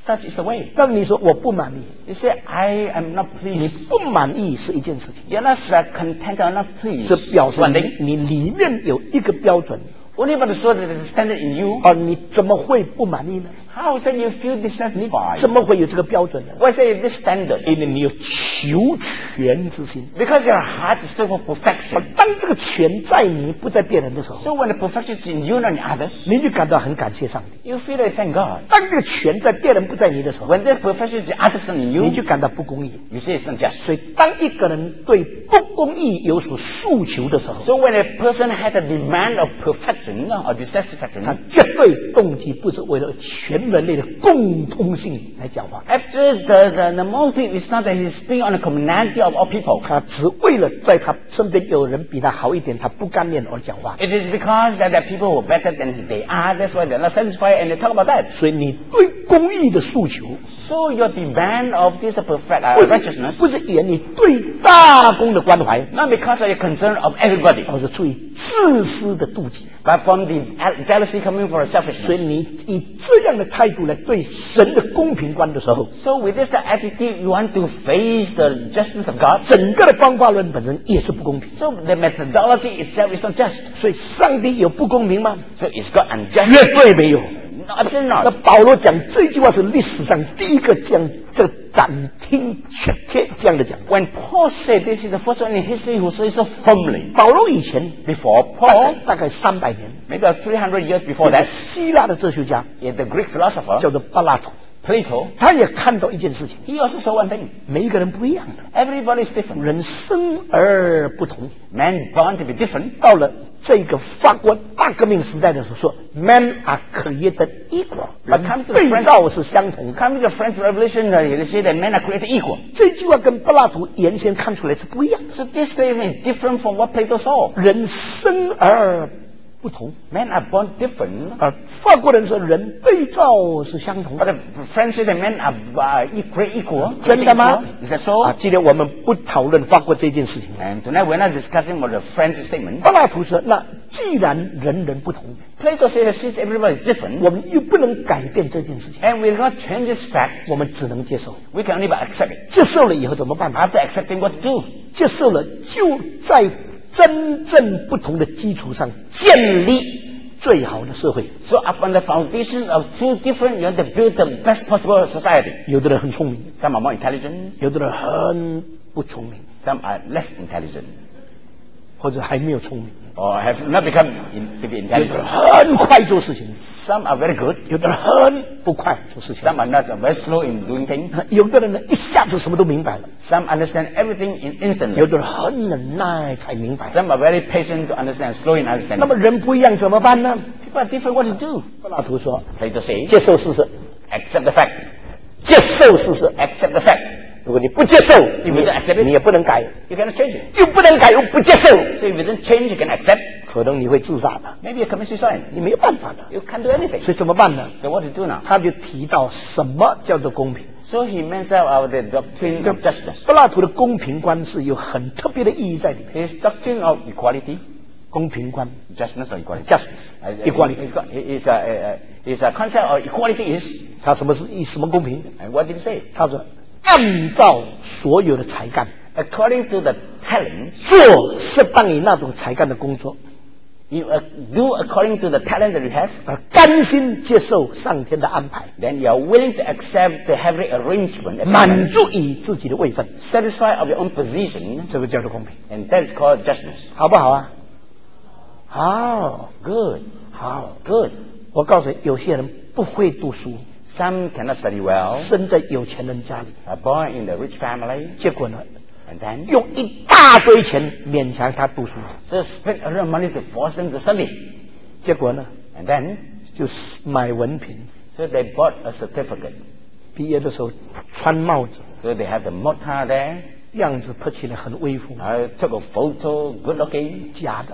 Such is the way. 当你说我不满意， You say, I am not 你 pleased. 不满意是一件事情， You're not uh, content or not pleased. 这表示 One 你 thing. 你里面有一个标准， Only but so that there's a standard in you. 而你怎么会不满意呢？ How is that you feel dissatisfied? 怎么会有这个标准呢？ Why say this standard? 因为你有求全之心。 Because your heart is so for perfection. 当这个全在你不在别人的时候， So when the perfection is in you, not in others, 你就感到很感谢上帝。 you feel like thank God. 当这个全在别人不在你的时候， When this perfection is in others, not in 你 you, 就感到不公义。 you say it's unjust. 所以，当一个人对不公义有所诉求的时候， So when a person has a demand of perfection or 他 dissatisfaction, 绝对动机不是为了全人类的共通性来讲话， actually the, the, the motive is not that he's speaking on the commonality of all people. 他只为了在他身边有人比他好一点，他不甘愿而讲话。 It is because that the people who are better than they are, that's why they're not satisfied and they talk about that. 所以，你对公义的诉求， So your demand of this perfect uh, 不是 righteousness, 不是言你对大公的关怀， not because of your concern of everybody, 而是出于自私的妒忌。 but from the jealousy coming from 所 selfishness. 以，你以这样的态度来对神的公平观的时候， So with this attitude, you want to face the justice of God. 整个的方法论本身也是不公平。 So the methodology itself is not just. 所以，上帝有不公平吗？ So is God unjust? 绝对没有。 No, absolutely 那 not. 保罗讲这句话是历史上第一个讲这斩钉截铁这样的讲。 When Paul said this is the first one in history who says so firmly. 保罗以前 Before 大概 Paul, 大概三百年， maybe about three hundred years 有 before 个 that, 希腊的哲学家 is the Greek philosopher 叫做柏拉图， Plato. 他也看到一件事情， He also saw one thing. 每一个人不一样的， Everybody is different. 人生而不同。 Man born to be different. 到了这个法国大革命时代的时候，说 "Men are created equal"， But come to the 被 French, 造是相同的。 come to the French Revolution, uh, they say that men are created equal. 这句话跟柏拉图原先看出来是不一样的。 So this statement is different from what Plato saw. 人生而不同， Men are born different. 而法国人说人被造是相同 But 的。 the French say that men are uh, equal. equal. 真的吗？ Is that so? 啊，今天我们不讨论法国这件事情。 And tonight we're not discussing about the French statement. 柏拉图说，那既然人人不同， Plato says that since everybody is different, 我们又不能改变这件事情， and we cannot change this fact, 我们只能接受。 we can only but accept it. 接受了以后怎么办？ After accepting what to do, 接受了，就在真正不同的基础上建立最好的社会。 so upon the foundation of two different, you have to build the best possible society. 有的人很聪明， Some are more intelligent, 有的人很不聪明， some are less intelligent, 或者还没有聪明。 or have not become in, to be 有的人 intelligent. 很快做事情， Some are very good, 有的人很不快做事情。 some are not uh, very slow in doing things, 有的人呢，一下子什么都明白了； some understand everything in 有 instantly, 的人很忍耐才明白。 some are very patient to understand, slow in 那 understanding. 么人不一样怎么办呢？ People are different, what to do? 柏拉图说： Plato says, 接受事实， accept the fact, 接受事实。 accept the fact. 如果你不接受， You will accept it. 你也不能改， You cannot change it. 又不能改又不接受， So if you don't change, you can accept. 可能你会自杀的， Maybe you commit suicide. 你没有办法的。 You can't do anything. 所以怎么办呢？ So what to do now? 他就提到什么叫做公平。 So he mentions out the doctrine of justice. 柏拉图的公平观是有很特别的意义在里面。 His doctrine of equality, 公平观 justness or equality. Justice, Uh, uh, equality. His, his, uh, uh, his uh, concept of equality is, 他什么是以什么公平？ and what did he say? 他说按照所有的才干 According to the talent, 做适当于那种才干的工作， you uh, do according to the talent that you have, 而甘心接受上天的安排， then you are willing to accept the heavenly arrangement, 满足于自己的位分， satisfied of your own position, 这个叫做公平， and that is called justice. 好不好啊？好， Good, 好。 good. 我告诉你，有些人不会读书， Some cannot study well, 生在有钱人家里， are born in a rich family, 结果呢， and then 用一大堆钱勉强他读书， so spend a lot of money to force them to study, 结果呢， and then 就是买文凭， so they bought a certificate, 毕业的时候穿帽子， so they have the mortar there. 样子拍起来很威风， I took a photo, good looking, 假的，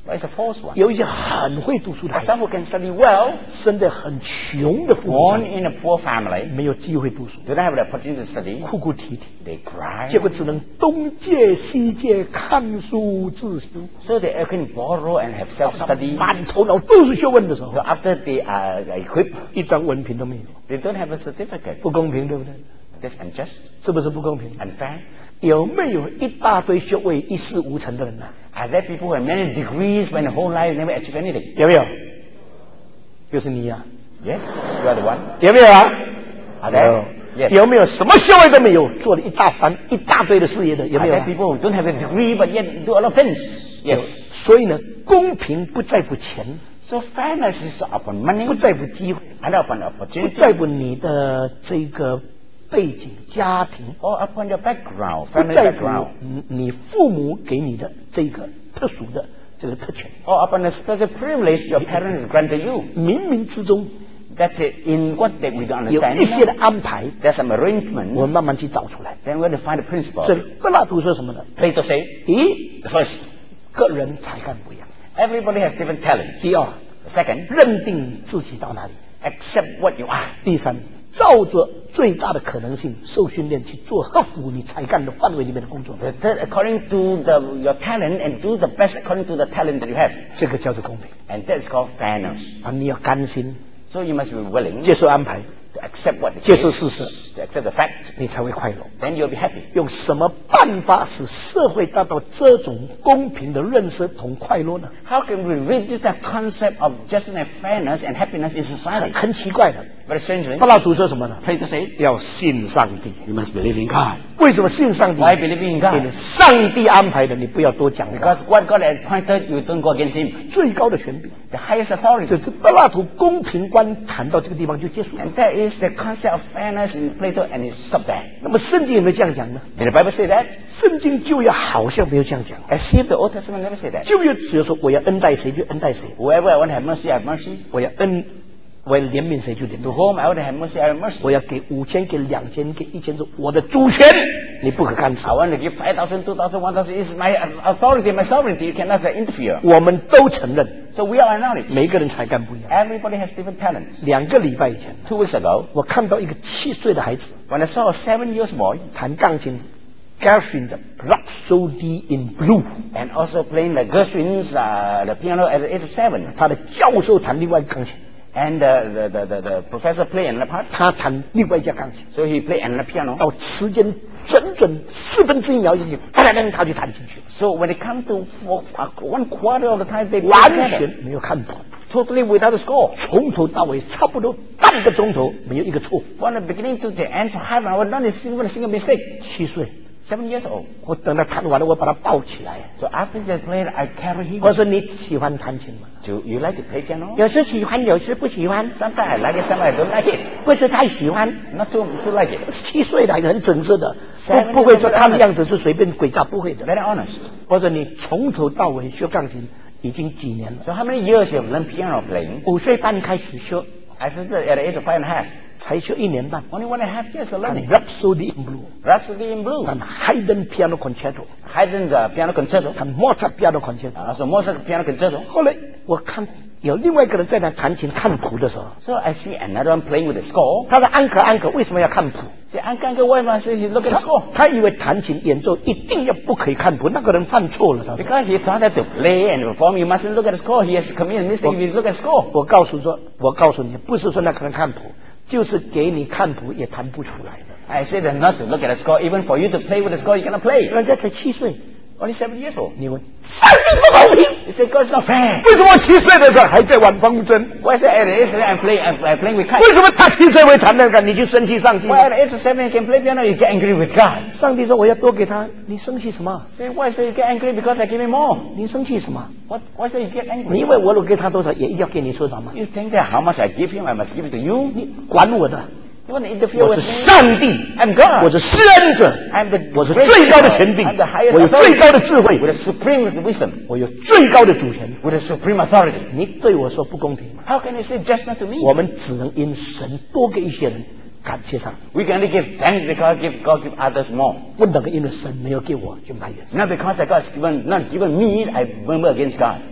But it's a false one. 有一些很会读书的孩 Some 子， who can study well, 生在很穷的父母 born 上， in a poor family, 没有机会读书， do not have the opportunity to study, 哭哭啼啼， they cry. 结果只能东借西借看书自修。 So they can borrow and have self-study. 满头脑都是学问的时 So 候， after they are equipped, 一张文凭都没有， they don't have a certificate. 不公平，对不对？ That's unjust, 是不是不公平？ unfair. 有没有一大堆学位一事无成的人呢、 Are there people who have many degrees when the whole life never achieve anything? 有没有？就是你呀、 Yes, you are the one. 有没有啊？ Are there? Yes. 有没有什么学位都没有，做了一大番一大堆的事业的？有 Are 没有 there 啊？ people who don't have a degree but yet do a lot of things? 有 Yes. 所以呢，公平不在乎钱， So fairness is upon money 不在乎机会， and upon 不 opportunity 在乎你的这个背景、家庭， or upon your background, 不 family 在乎 background, 你你父母给你的这个特殊的这个特权。 or upon a special privilege your parents granted you. 冥冥之中 That's it. In what that we don't 有 understand, 一些的安排， there's some arrangement. 我们慢慢去找出来。 Then we're going to find the principle. 所以柏拉图说什么呢？ Plato said, 第一， the first, 个人才干不一样； everybody has different talents. 第二， The second, 认定自己到哪里； accept what you are. 第三，照着最大的可能性受训练去做合乎你才干的范围里面的工作。 The third, according to the, your talent, and do the best according to the talent that you have. 这个叫做公平 And that's called fairness. 啊！你要甘心 So you must be willing 接受安排， to accept what it 接受 is, 事实， to accept the fact, 你才会快乐。 then you'll be happy. 用什么办法使社会达到这种公平的认识同快乐呢？ How can we reduce the concept of justice and fairness and happiness in 很 society? 很奇怪的。 But strangely, 柏拉图说什么呢？ Plato said, 要信上帝。 you must believe in God. 为什么信上帝？ Why believe in 因 God? 为上帝安排的，你不要多讲话。 Because what God has appointed, you don't go against Him. 最高的权柄， The highest 这 authority. 是柏拉图公平观谈到这个地方就结束了。 And that is the concept of fairness in Plato, and it stopped there. 那么圣经有没有这样讲呢？ Did the Bible say that? 圣经旧约好像没有这样讲。 As if the Old Testament never said that. 旧约只有说我要恩待谁就恩待谁， Whoever I want to have mercy, I have mercy. 我要恩，我要怜悯谁就怜悯 To 谁， whom I want to have mercy, I have mercy. 我要给五千，给两千，给一千，是我的主权，你不可干涉 I。want to give five thousand, two thousand, one thousand. It's my authority, my sovereignty. You cannot interfere. 我们都承认， So we all acknowledge. 每个人才干不一样。 Everybody has different talents. 两个礼拜以前， Two weeks ago, 我看到一个七岁的孩子 when I saw a seven years boy 弹钢琴 Gershwin 的 Rhapsody in Blue， and also playing the Gershwin's uh, the piano at the age of seven, 他的教授弹另外一个钢琴， and the, the, the, the, the professor played another part, 他弹另外一架钢琴， so he played another piano. 到时间整整四分之一秒进去，当当当，他就弹进去了， So when it comes to four, uh, one quarter of the time, they play 完 together, 全没有看谱， totally without a score. 从头到尾差不多半个钟头没有一个错误。 From the beginning to the end, for half an hour, not a single, single mistake. 七岁， Seven years old. 我等他弹完了，我把他抱起来， So after he played, I carry him. 我说你喜欢弹琴吗？ Do you like to play piano? 有时喜欢，有时不喜欢， Sometimes I like it, sometimes I don't like it. 不是太喜欢。 Not too, too like it. 七岁的孩子很整治的， Seven 不不会说 years old 他的样子是随便鬼诈，不会的。 Very honest. 或者你从头到尾学钢琴已经几年了， So how many years you have learned piano playing? 五岁半开始学， I started at the age of five and a half. 才学一年半。 Only one and a half years of 弹 learning. Rhapsody in Blue， Rhapsody in Blue. 弹 Haydn Piano Concerto， Haydn the piano concerto. 弹 Mozart Piano Concerto。 Also Mozart piano concerto. 后来我看有另外一个人在那弹琴看谱的时候， So I see another one playing with the score. 他说安可安可，为什么要看谱？ See, Uncle, Uncle, why must he look at the 他 score? 他以为弹琴演奏一定要不可以看谱，那个人犯错了。他说 Because he thought that to play and perform, you mustn't look at the score. He has committed a mistake if you look at the score. 我告诉说，我告诉你，不是说那个人看谱，就是给你看谱也弹不出来的。 I said that not to look at the score. Even for you to play with the score, you cannot play. 人家才七岁， Only seven years old. 你问上帝不公平？ He said, God is not fair. 为什么我七岁的时候还在玩风筝？ Why is it at the age of seven I'm playing, I'm, I'm playing with kites? 为什么他七岁会弹那个，你就生气上帝 Why at the age of seven you can play piano, you get angry with God? 上帝说我要多给他，你生气什么？ Say, why say you get angry because I give him more? 你生气什么？ What, why say you get 你 angry? 以为我如果给他多少，也一定要给你多少吗？ You think that how much I give him, I must give it to you? 你管我的， You want to interfere 我 with 是 me? 上帝， I'm God. 我是施恩者， I'm the 我是 great 最高的 power. 权柄， I'm the highest 我有最高的 authority. 智慧， With the supreme wisdom. 我有最高的主权。 With the supreme authority. 你对我说不公平吗？ How can you say just not to me? 我们只能因神多给一些人感谢上帝， We can only give thanks because give, God give others more. 不能够因为神没有给我就埋怨。 Not because that God has given, not given me, I murmur against God.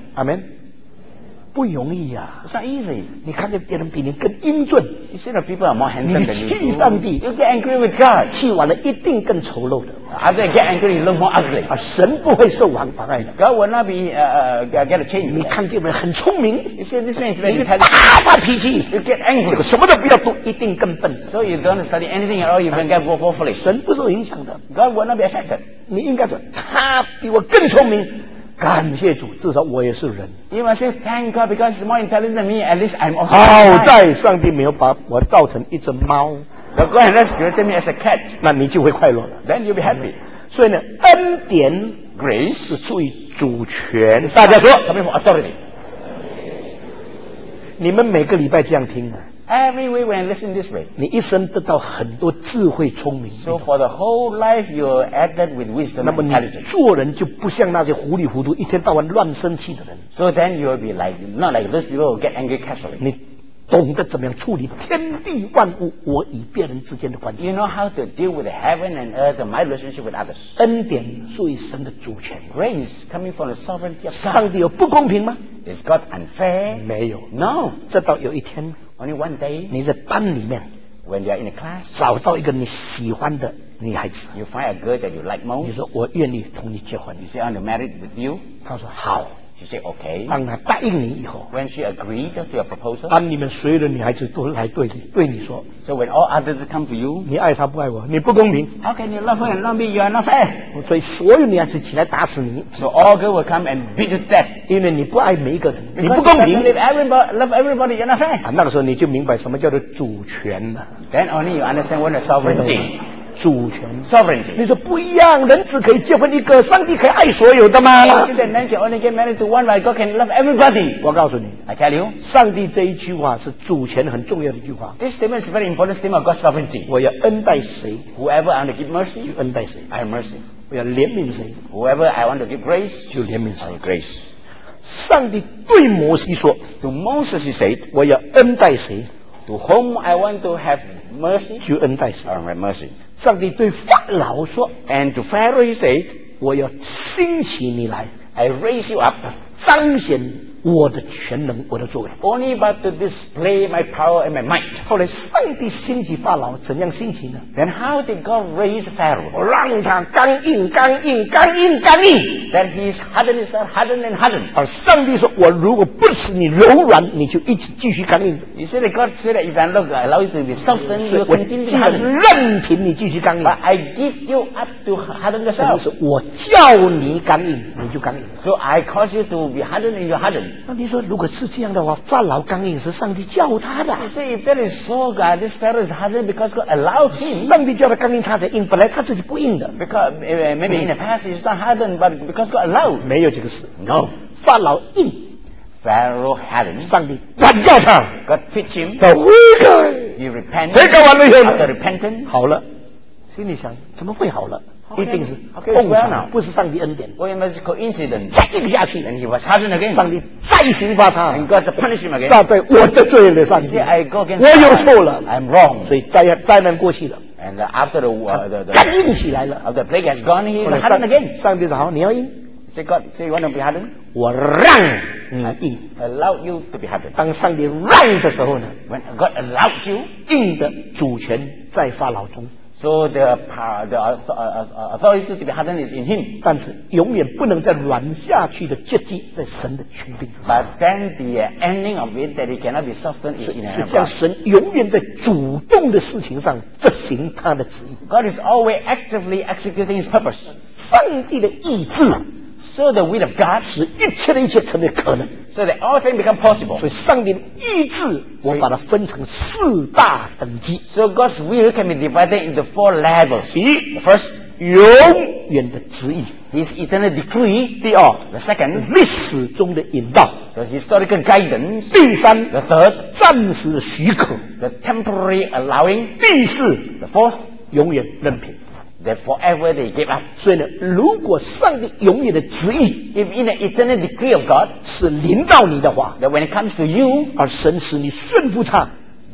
阿门。不容易呀、啊、 ，It's not easy. 你看见别人比你更英俊， You see that people are more handsome 你 than 气 you. 上帝， You get angry with God. 气完了一定更丑陋的。 After you get angry, you look more ugly. 啊，神不会受妨妨碍的。 God will not be uh, uh, get a change. 你看这个人很聪明， You see, this man is 你 very intelligent. 大发脾气， You get 结 angry. 果什么都不要读，一定更笨。 So you don't study anything at all, you can get more foolish. 神不受影响的， God will not be affected. 你应该说他比我更聪明，感谢主，至少我也是人。 You must say, thank God, because he's more intelligent than me. At least I'm also 好 alive. 在上帝没有把我造成一只猫， But God has created me as a cat. 那你就会快乐了。 Then you'll be happy. 所以呢，恩典 Grace 是出于主权。大家说， coming from authority. 你们每个礼拜这样听啊， Every way when I listen this way. 你一生得到很多智慧聪明。 So for the whole life, you're added with wisdom 那 and 么你 intelligence. 做人就不像那些糊里糊涂、一天到晚乱生气的人。 So then you'll be like, not like those people who get angry casually. 你懂得怎么样处理天地万物，我与别人之间的关系。 You know how to deal with the heaven and earth and my relationship with others. 恩典属于神的主权。 Grace coming from the sovereignty of God. 上帝有不公平吗？ Is God unfair? 没有。 No. 直到有一天， Only one day 你在班里面 when you're in a class, 找到一个你喜欢的女孩子， you find a girl that you like 你 most. 说我愿意同你结婚。 You say, I want to marry with you. 他说好。 She say, okay. 当他答应你以后， When she agreed to your proposal, 班里面所有的女孩子都来对你对你说， so when all others come to you, 你爱她不爱我，你不公平。 how can you love her and not me? You are not fair. 所以所有女孩子起来打死你， So all girls will come and beat you to death. 因为你不爱每一个人，你 Because 不公 you 平 live everybody, love everybody, you're not fair. 啊。那个时候你就明白什么叫做主权了。 Then only you understand what is sovereignty. 主权， Sovereignty. 你说不一样，人只可以结婚一个，上帝可以爱所有的吗？ You see that man can only get married to one, but God can love everybody. 我告诉你， I tell you, 上帝这一句话是主权很重要的一句话。 this statement is a very important statement of God's sovereignty. 我要恩待谁， Whoever I want to give mercy, 就恩待谁； I have mercy. 我要怜悯谁， Whoever I want to give grace, 就怜悯谁 I。have grace. 上帝对摩西说 To Moses he said, 我要恩待谁， to whom I want to have mercy, 就恩待谁。 I will have mercy. 上帝对法老说 And to Pharaoh he said, 我要兴起你来， I raise you up, 彰显我的全能，我的作为。 only but to display my power and my might. 后来上帝兴起法老，怎样兴起呢？ Then how did God raise Pharaoh? 我让他刚硬，刚硬，刚硬，刚硬。 That he's hardened himself, hardened and hardened. 而上帝说：“我如果不使你柔软，你就一直继续刚硬。 You see that God said that if I love, I allow you to be softened, 所以 you 我 continue 既 to 然 harden. 任凭你继续刚硬， But I give you up to harden 什么 yourself. 是我叫你刚硬，你就刚硬。 So I cause you to be hardened and you harden. 那你说，如果是这样的话，法老刚硬是上帝叫他的， You see, if that is so, God, this Pharaoh is hardened because God allowed him. 上帝叫他刚硬，他才硬，本来他自己不硬的， Because uh, maybe in the past he's not hardened, but because God allowed. 没有这个事。 No. 法老硬， Pharaoh hardened. 上帝管教他， God teach him. 他悔改， He repented. 悔改完了以后呢 After repentance, 好了。心里想，怎么会好了？ Okay. 一定是 Okay, 碰 well 巧 now. 不是上帝恩典， well, it must be coincidence. 再硬下去， And he was hardened again. 上帝再刑罚他 And，God to punish him again. 站在我的罪了上 You 帝 see, I go against 我有 God. 错了， I'm wrong. 所以灾灾难过去了， And uh, after the, uh, the, the, 刚硬起来了。 after the plague has gone, he 后来 was hardened again. 上帝说好，你要硬， Say, God, say you want to be hardened? 我让你硬。 Allow you to be hardened. 当上帝让的时候呢， When God allowed you, 硬的主权在法老中， so the power, the uh, uh, authority to be hardened is in him. 但是永远不能再软下去的结局在神的权柄之上。 But then the uh, ending of it, that it cannot be softened, is in the 是 hand of 这样， God. 神永远在主动的事情上执行他的旨意。 God is always actively executing his purpose. 上帝的意志 So the will of God, 使一切的一切成为可能。 so that all things become possible. 所以上帝的意志，我把它分成四大等级。 So God's will can be divided into four levels. 第一， The first, 永远的旨意； his eternal decree. 第二， The second, 历史中的引导； the historical guidance. 第三， The third, 暂时的许可； the temporary allowing. 第四， The fourth, 永远任凭。 that forever they give up. 所以呢，如果上帝永远的旨意 If in the eternal decree of God, 是临到你的话， that when it comes to you, 而神使你顺服他，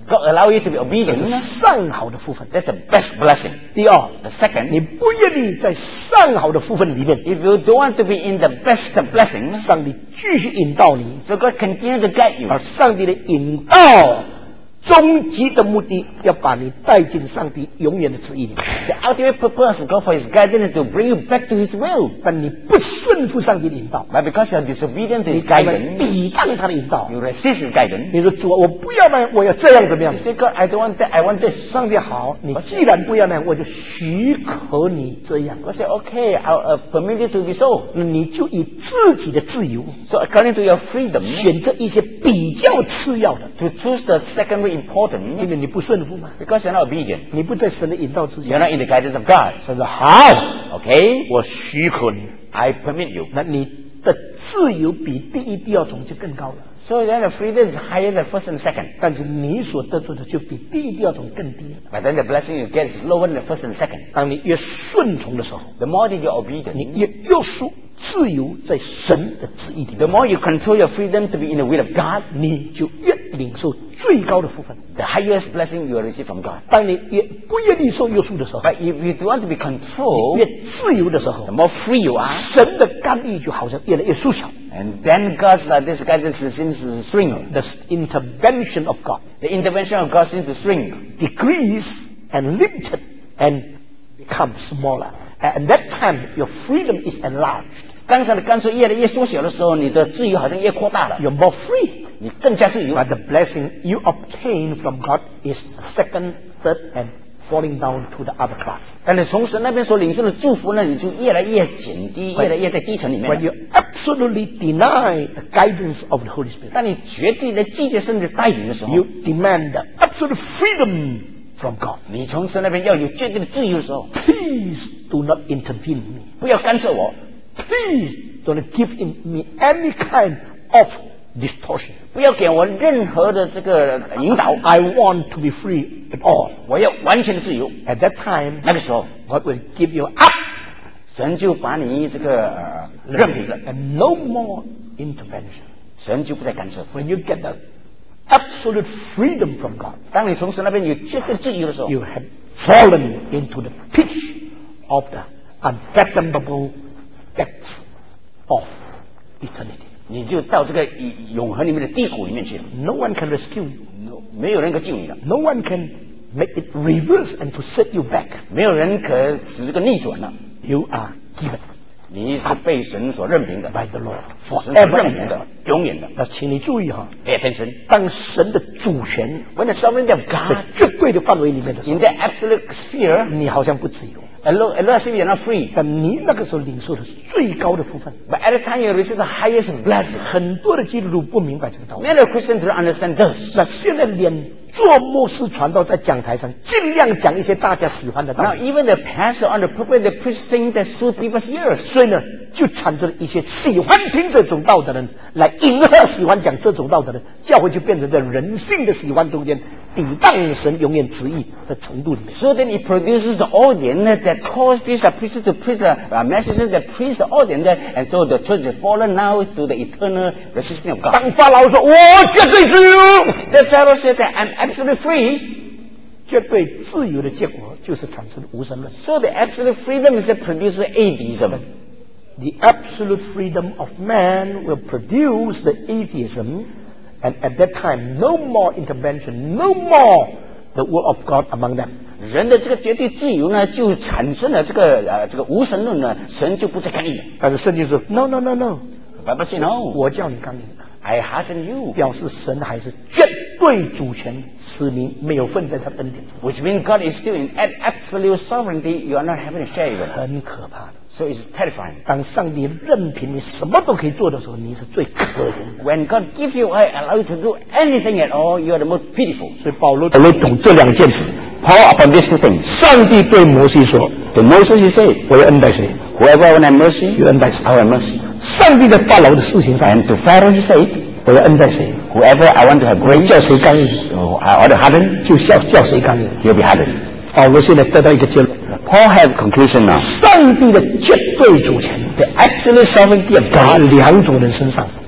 God allow you to be 这 obedient. 是上好的福分。 That's the best blessing. 第二， The second, 你不愿意在上好的福分里面， if you don't want to be in the best blessings, 上帝继续引导你， so God continue to guide you. 而上帝的引导终极的目的要把你带进上帝永远的旨意里面。 The ultimate purpose of God for His guidance is to bring you back to His will. 但你不顺服上帝的引导， But because you are disobedient to 你 His 才会 guidance, 抵挡他的引导。 you resist His guidance. 你说主啊，我不要那样，我要这样怎么样 You？say, God, I don't want that, I want this. 上帝好，你既然不要那样，我就许可你这样。 God say, okay, I'll uh, permit you to be so. 那你就以自己的自由 So according to your freedom, 选择一些比较次要的， to choose the secondary 因 important, 为你不顺服嘛， because you're not obedient. 你不在神的引导之 You're 下。 not in the guidance of God. 神说好， Okay? 我许可你。 I permit you. 那你的自由比第一、第二种就更高了， So then the freedom is higher than first and second. 但是你所得到的就比第一、第二种更低了。 But then the blessing you get is lower than the first and second. 当你越顺从的时候， The more that you're 你 obedient, 越约束自由在神的旨意里 the 面， more you control your freedom to be in the will of God, 你就越领受最高的福分。 the highest blessing you will receive from God. 当你也不愿意受约束的时候， But if you want to be 你 controlled, 越自由的时候 the，more free you are, 神的干预就好像越来越缩小。 and then God's uh, this guidance seems to shrink. The intervention of God The intervention of God seems to shrink. decrease and limited and become smaller. At that time, your freedom is enlarged. 当神的干涉越来越缩小的时候，你的自由好像越扩大了， You're more free. 你更加自由。 But the blessing you obtain from God is second, third, and falling down to the other class. 但是从神那边所领受的祝福呢，你就越来越减低，越来越在低层里面 When 了。 you absolutely deny the guidance of the Holy Spirit, 当你绝对的拒绝神的带领的时候， you demand the absolute freedom from God. 你从神那边要有绝对的自由的时候， Please do not intervene in me. 不要干涉我， Please do not give in me any kind of distortion. 不要给我任何的这个引导， I want to be free at all. 我要完全的自由。 At that time, 那个时候， God will give you up 神就把你这个、呃、任凭了， and no more intervention. 神就不再干涉。 When you get the absolute freedom from God, 当你从神那边有绝对自由的时候， you have fallen into the pitch of the unfathomable depth of eternity. 你就到这个永永恒里面的低谷里面去了， No one can rescue you. 没有人可救你的， No one can make it reverse and to set you back. 没有人可使这个逆转了。 You are given 你是被神所任凭的， by the Lord 神所 forever 任 and 凭 ever. 的，永远的。 那请你注意哈， Pay attention. 当神的主权 When the sovereignty of 在 God 绝对的范围里面的时 in 候， that absolute sphere, 你好像不自由， alone, alone as if you're not free. 但你那个时候领受的是最高的福分。 But at the time you receive the highest blessing. 很多的基督徒不明白这个道理。 Many Christians don't understand this. 那现在连做牧师传道在讲台上，尽量讲一些大家喜欢的道 Now 理， even the pastor on the pulpit, they preach things that suit people's ears. 所以呢，就产生了一些喜欢听这种道的人，来迎合喜欢讲这种道的人，教会就变成在人性的喜欢中间抵挡神永远旨意的程度里面。 So then it produces the audience that cause these preachers to preach the uh, messages that preach the audience, and so the church has fallen now to the eternal resistance of God. 当法老说“我绝对自由 The fellow said that I'm absolutely free. ”， 绝对自由的结果就是产生无神论。 So the absolute freedom is that produces atheism. The absolute freedom of man will produce the atheism, and at that time, no more intervention, no more the word of God among them. 人的这个绝对自由呢，就产生了这个呃这个无神论呢，神就不再干预了。 但是圣经说 “No, no, no, no”， Bible says no. 我叫你干预， I harden you, 表示神还是绝对主权，使你没有份在他恩典中， which means God is still in absolute sovereignty. You are not having a share in it. 很可怕的。 So it's terrifying. 当上帝任凭你什么都可以做的时候，你是最可怜的。 When God gives you I allow you to do anything at all, you are the most pitiful. 所以保罗保罗懂这两件事。 Paul upon these two things. 上帝对摩西说 To Moses he said, 我要恩待谁， whoever I want to have mercy, 有恩待谁。 I will have mercy. 上帝在法老的事情上， And to Pharaoh he said, 我要恩待谁， whoever I want to have 我 grace, 叫谁干预， so I ought to harden, 就叫叫谁干预。 he'll be hardened. 保罗现在得到一个结论： Paul has conclusion now. 上帝的绝对主权 The absolute sovereignty of 在 God 两种人身上，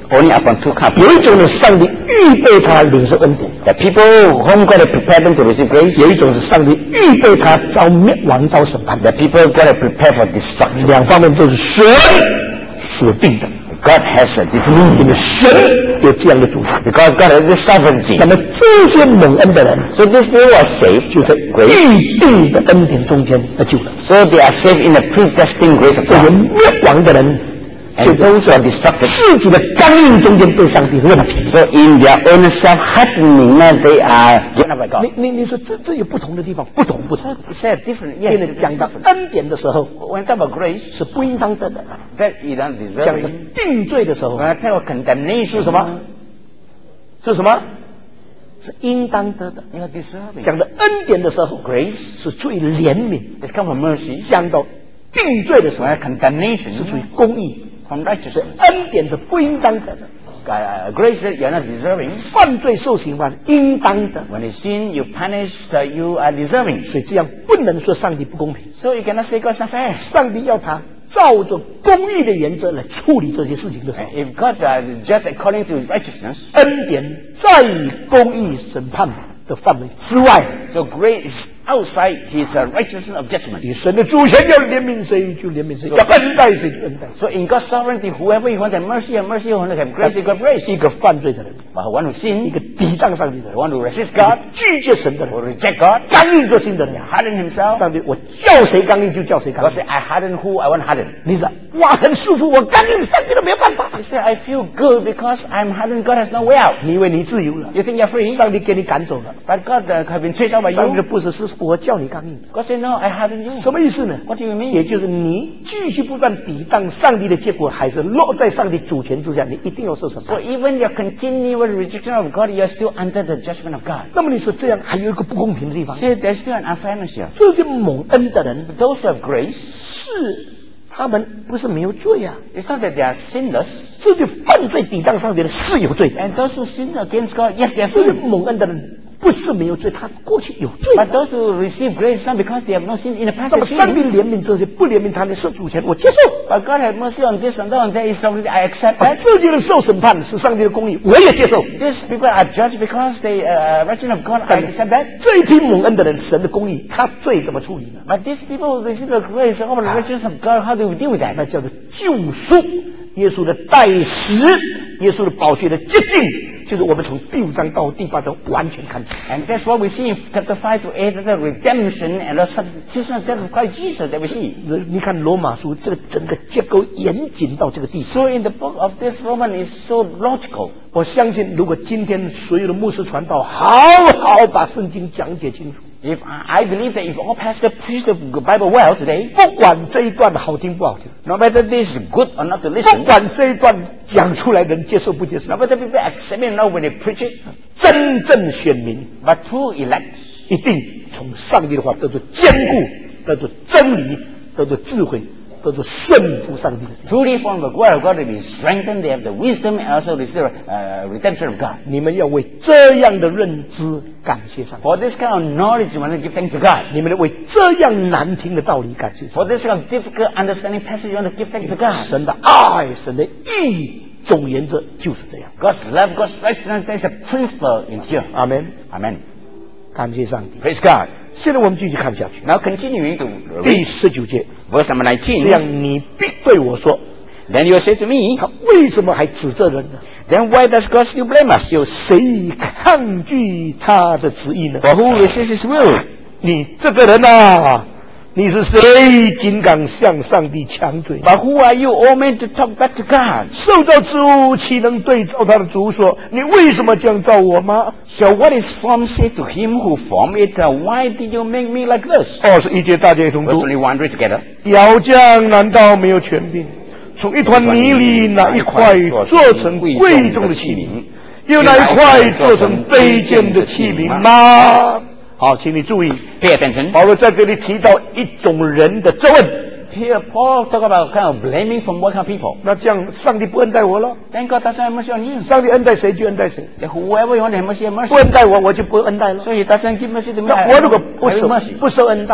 only upon two cups. 有一种呢，上帝预备他领受恩典 The people whom God had prepared them to receive grace. 有一种是上帝预备他遭灭亡、遭审判 The people God had prepared for destruction. 两方面都是神所定的。 God has a determined. 因为神有这样的主权 Because God has this sovereignty. 那么这些蒙恩的人 So these people are saved 就在 grace. 预定的恩典中间得救了。 So they are saved in the predestined grace of 这些 God. 灭亡的人 And those who are destructed. 自己的刚硬中间被上帝任凭。 So in their own self-hardening, they are given up by God. 你你你说这这有不同的地方，不同不同。 It's a different, 因 yes, 为 it is 讲到 different. 恩典的时候， When I talk about grace, 是不应当得的； that you don't 讲到 deserve. 定罪的时候 When，I talk about condemnation, 是什么？是什么？是应当得的。 you are deserving. 讲到恩典的时候， Grace 是出于怜悯； is come from mercy. 讲到定罪的时候， When condemnation 是出于公义。 from 所以 righteousness. 恩典是不应当得的， Uh, grace that you are not deserving. 犯罪受刑罚是应当的。 When you sin, you punish that you are deserving. 所以这样不能說上帝不公平， So you cannot say God's not fair. 上帝要他照着公义的原则来处理这些事情的时候， If God uh, judge according to His righteousness, 恩典在公义审判的范围之外。 so grace is outside His uh, righteousness of judgment. 以神的主权要怜悯谁就怜悯谁，要恩待谁就恩待谁。 So in God's sovereignty, whoever He wants to have mercy and mercy, who wants to have grace, He got grace. 一个犯罪的人， But who want to 一 sin, 个抵挡上帝的 who 人， want to resist God, 拒绝神的 who 人， reject God, 刚硬做心的人， harden himself. 上帝我叫谁刚硬就叫谁刚 God 硬。 said, I harden who I want to harden. 你说哇很舒服，我刚硬，上帝都没有办法。 He said, I feel good because I'm hardened. God has no way out. 你以为你自由了？ You think you're free? 上帝给你赶走了。 But God uh, have been chased out by 上帝的 you. 不是是我叫你刚硬， God said, no, I harden you. 什么意思呢？ What do you mean? 也就是你继续不断抵挡上帝的结果，还是落在上帝主权之下，你一定要受审 So 判。 even your continual rejection of God, you're still under the judgment of God. 那么你说这样还有一个不公平的地方， See, there's still an unfairness here. 这些蒙恩的人 Those who have grace, 是他们不是没有罪啊， it's not that they are sinless. 这些犯罪抵挡上帝的是有罪的， And those who sin against God, yes, they are 这些 sin. 蒙恩的人不是没有罪，他过去有罪。 But those who receive grace, not because they have no sin in the past. 那么 they 上帝 sin. 怜悯这些，不怜悯他的是主权，我接受。 But God has mercy on this and that and that is something I accept 啊 that. 这些人受审判是上帝的公义，我也接受。 These people are judged because they uh, righteousness of God. I accept that. 这一批蒙恩的人，神的公义，他罪怎么处理呢？ But these people who receive the grace of the righteousness of God, how do we deal with that? 那叫做救赎，耶稣的代实，耶稣的宝血的洁净，就是我们从第五章到第八章完全看清。 And that's what we see in chapter five to eight, the redemption and the substitution of death of Christ Jesus that we see. 你看罗马书这个整个结构严谨到这个地步。 So in the book of this Roman is so logical. 我相信，如果今天所有的牧师传道好好把圣经讲解清楚， If I, I believe that if all pastors preach the Bible well today, 不管这一段好听不好听， no matter this is good or not to 不 listen, 管这一段讲出来人接受不接受 no，matter people accept it or not when they preach it, 真正选民 but true elect 一定从上帝的话得到坚固，得到真理，得到智慧，得到顺服上帝的心。 truly from the word of God to be strengthened, they have the wisdom and also receive uh, redemption of God. 你们要为这样的认知感谢上帝， For this kind of knowledge, you want to give thanks to God. 你们要为这样难听的道理感谢上 For this kind of difficult understanding passage, you want to give thanks to 帝。 God. 神的爱，神的义，总原则就是这样。 God's love, God's righteousness, there's a principle in here. 阿门， Amen. 感谢上帝。 Praise God. 现在我们继续看下去， Now continuing to 第 read 十九节， verse number 这 nineteen. 样你必对我说， Then you will say to me, 他为什么还指责人呢？ then why does God still blame us? 有谁抗拒他的旨意呢？ For who resists His will? 你这个人啊，你是谁竟敢向上帝强嘴？ But who are you, all men, to talk back to God? 受造之物岂能对照他的主说：“你为什么这样造我吗 So what is form say to him who formed it? Uh, why did you make me like this?？” 二十一节大家一同 Verse 读： twenty-one, read together. 窑匠难道没有权柄，从一团泥里拿一块做成贵重的器皿，又拿一块做成卑贱的器皿吗？好，请你注意， Pay attention. 保罗在这里提到一种人的责问。 Here Paul talk about kind of blaming from what kind of people. 那这样，上帝不恩待我了？ Then God doesn't have mercy on you. 上帝恩待谁就恩待谁， Then whoever you want to have mercy, have 不 mercy. 恩待我，我就不恩待了。 So He doesn't give mercy to me. 那 I, 我 I, 如果 I 不 will 受 mercy. 不受恩待，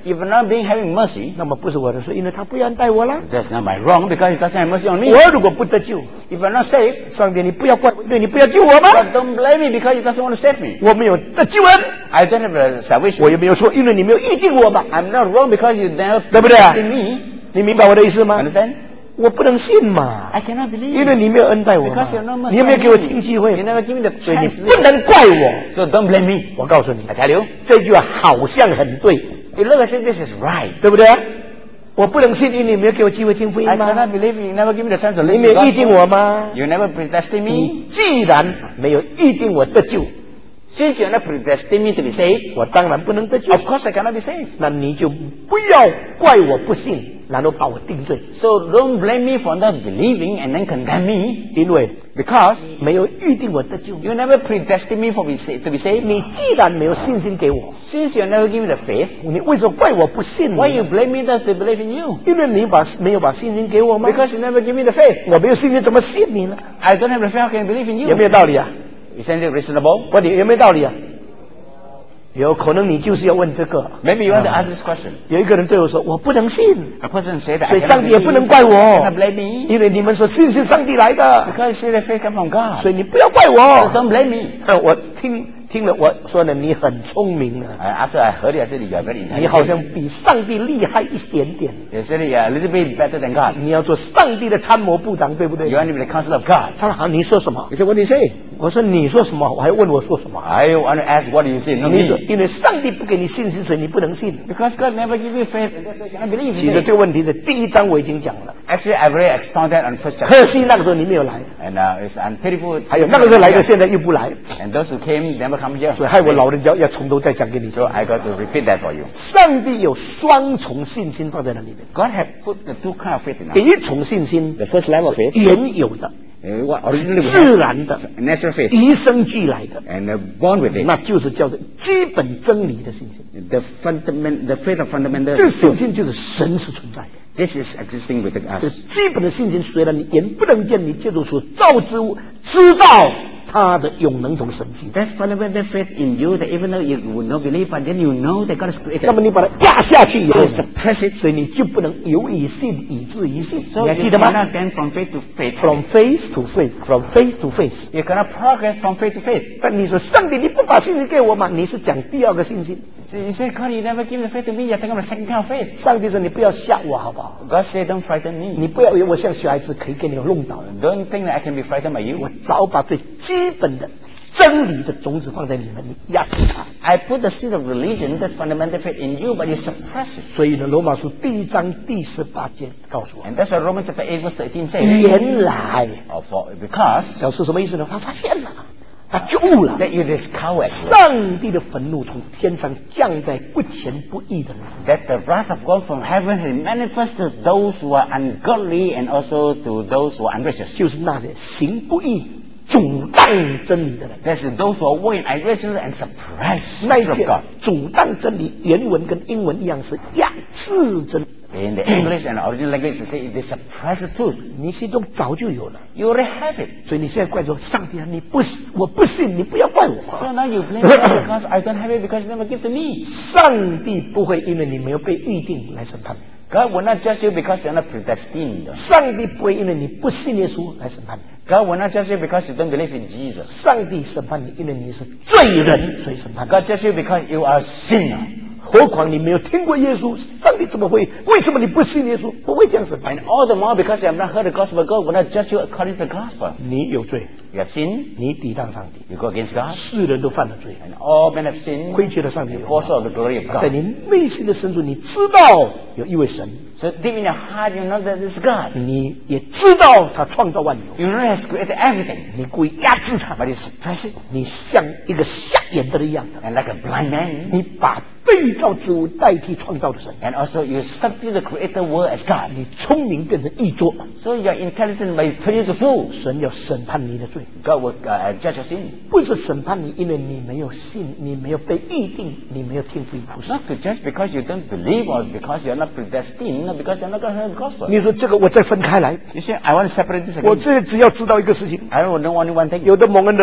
If you're not being having mercy, 那么不是我的错，因为他不要恩待我啦。 that's not my wrong because He doesn't have mercy on me. 我如果不得救， If you're not saved, 上帝你不要怪我，因为你不要救我吗？ God don't blame me because He doesn't want to save me. 我没有得救恩， I don't have a salvation. 我也没有说，因为你没有预定我嘛， I'm not wrong because you never 对不对 predestined me. 你明白我的意思吗？ Understand? 我不能信嘛， I cannot believe 因为你没有恩待我嘛 because you're not，mercy 你也没有 on 给我 me. 听机会 You，never give me the 所以你 chance. 不能怪我。 So don't blame me. 我告诉你 I，tell you, 这句话好像很对， it looks as if this is right. 对不对？我不能信，因为你没有给我机会听福 I 音吗？ cannot believe you never give me the chance to 你 listen 没 to 有预定 God. 我吗？ You never predestined 你 me. 既然没有预定我得救， Since you're not predestined me to be saved, 我当然不能得救。 of course I cannot be saved. 那你就不要怪我不信，然后把我定罪， So don't blame me for not believing and then condemn me 因为 because 没有预定我得救。 you never predestined me for be sa- to be saved. 你既然没有信心给我， Since you never give me the faith, 你为什么怪我不信 why you 呢？ blame me not to believe in you? 因为你把没有把信心给我吗？ Because you never give me the faith. 我没有信心怎么信你呢？ I don't have the faith, how can I believe in 有没有 you? 道理啊？ Isn't it reasonable? 我你有没有道理啊？有可能你就是要问这个。 Maybe you want to ask this question. 有一个人对我说：“我不能信， A person said that 所 I 以 cannot 上帝也 believe, 不能怪 I 我 cannot，blame me 因为你们说信是上帝来的， because you say the faith comes from God. 所以你不要怪 So 我。 don't blame me. 我听听了我说呢，你很聪明啊， Uh, After I heard it, I said you are very 你好 intelligent. 像比上帝厉害一点点。 You said you are a little bit better than God. 你要做上帝的参谋部长，对不对 You？want to be the counsel of God. 他说好，你说什么？ You said, what do you say? 我说你说什么？我还问我说什么？ I want to ask what do you say, not 你说 me. 因为上帝不给你信心，所以你不能信。 Because God never give you faith, and that's why you cannot believe 其 in 实 it. 这个问题的第一章我已经讲了， Actually, I've already expounded on first chapter. 可惜那个时候你没有来， And uh, it's unpitiful. 还有那个时候来的现在又不来， And those who came never come here. 所以害我老人家要从头再讲给你 So 听。 I got to repeat that for you. 上帝有双重信心放在那里面， God had put the two kind of faith in 第 us. 一重信心 The first level of faith, 原有的、 uh, what originally we 自 had, 然的、 natural faith, 与生俱来的， and uh, born with it. 那就是叫做基本真理的信心。 The fundament, the faith of fundamental 这信 truth. 心就是神是存在的。 This is existing within 这 us. 基本的信心，虽然你眼不能见，你借助所造之物知道它的永能同神性。 That fundamental faith in you that even though you would not believe, but then you know that God is 那 created. 么你把它压下去以后 You 呢， suppress it. 所以你就不能由以信以至于信。 So 你还 you 记得吗 cannot then from faith to faith. ？From faith to faith, from faith to faith。 You cannot progress from faith to faith. 但你说上帝，你不把信心给我吗？你是讲第二个信心。 So you say, God, you never give the faith to me. You're thinking of the second kind of faith. 上帝说你不要吓我，好不好？ God said, don't frighten me. 你不要以为我像小孩子可以给你弄倒。 Don't think that I can be frightened by 我 you. 早把最基本的真理的种子放在里面，你压制它。 I put the seed of religion, that fundamental faith in you, but you suppress it. 所以呢，罗马书第一章第十八节告诉我， And that's what Romans chapter eight verse thirteen says. 原来 Oh, for, because 表示什么意思呢？他发现了，他觉悟了， that you discovered 上帝的愤怒从天上降在不虔不义的人身上。 that the wrath of God from heaven has manifested to those who are ungodly and also to those who are unrighteous. 就是那些行不义、阻挡真理的人。 That's those who are walking in unrighteousness and suppress 那 the 一 truth of 句 God. 阻挡真理，原文跟英文一样是压制真理。 In the English and original language, they say they suppress the truth. 你心中早就有了， You already have it. 所以你现在怪说上帝啊，你不我不信，你不要怪我。 So now you blame me because I don't have it because you never give to me. 上帝不会因为你没有被预定来审判你， God will not judge you because you're not predestined. 上帝不会因为你不信耶稣来审判你， God will not judge you because you don't believe in Jesus. 上帝审判你，因为你是罪人，所以审判你。 God judges you because you are a sinner. 何况你没有听过耶稣，上帝怎么会？为什么你不信耶稣？不会这样审判 And all the more because you have not heard the gospel, God will not judge you according to the gospel. 你。你有罪， You have sinned, 你抵挡上帝， you go against God, 世人都犯了罪， and all men have sinned, 亏缺了上帝的 and 荣 fall 耀。 short of the glory of 在 God. 你内心的深处，你知道有一位神， So deep in your heart, you know that it's God. 你也知道他创造万有， You know He has created everything, 你故意压制他， but you suppress it. 你像一个瞎眼的人一样的， And like a blind man, 你把被造之物代替创造的神， and also you subdue the creator world as God. 你聪明变成易作， So you are intelligent, but you turn you to fools. 神要审判你的罪， God will uh, judge your sin. 不是审判你，因为你没有信，你没有被预定，你没有听福音，不是。 Not to judge because you don't believe or because you're not predestined, not because you're not going to hear the gospel. 你说这个我再分开来， You say, I want to separate this 我 again. 这只要知道一个事情， I don't know only one thing. 有的蒙恩的人，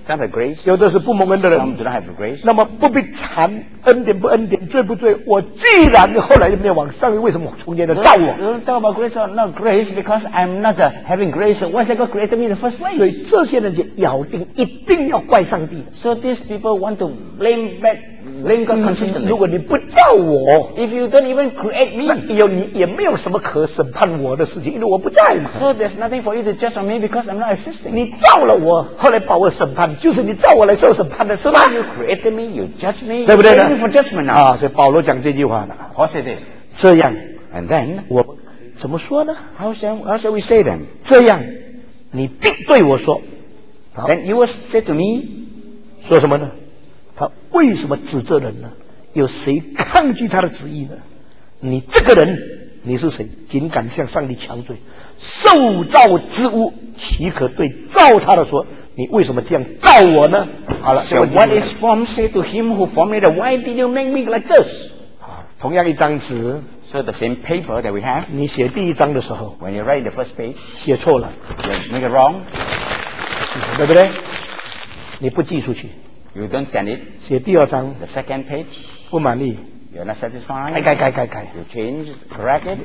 Some have grace. 有的是不蒙恩的人。 Some do not have grace. 那么不必谈恩典不恩典，罪不罪？我既然后来就灭亡，上帝为什么从前的造我？ Don't talk about grace or not grace because I'm not uh, having grace. Why has God created me in the first 所 place? 以这些人就咬定一定要怪上帝。 So these people want to blame back, blame God 如 consistently. 果你不造我， If you don't even create 那 me, 有你也没有什么可审判我的事情，因为我不在嘛。 so there's nothing for you to judge on me because I'm not existing. 你造了我，后来把我审判，就是你造我来受审判的，是吗？ You created me, you judge me, 对不对 you're 呢？ waiting for judgment now. 啊，所以保罗讲这句话呢， Paul said this. 这样 And then, 我怎么说呢？ how shall, how shall we say then? 这样你必对我说，好， Then you will say to me, 说什么呢？他为什么指责人呢？有谁抗拒他的旨意呢？你这个人，你是谁？竟敢向上帝强罪？受造之物，岂可对造他的说？你为什么这样造我呢？好了， so what is formed say to him who formed it, why did you make me like this? 啊，同样一张纸， So the same paper that we have, 你写第一章的时候 when you write the first page, 写错了， you make it wrong, 对不对？你不寄出去， you don't send it. 写第二章 The second page, 不满意， you're not satisfied. 改改改改改。 You change, correct it.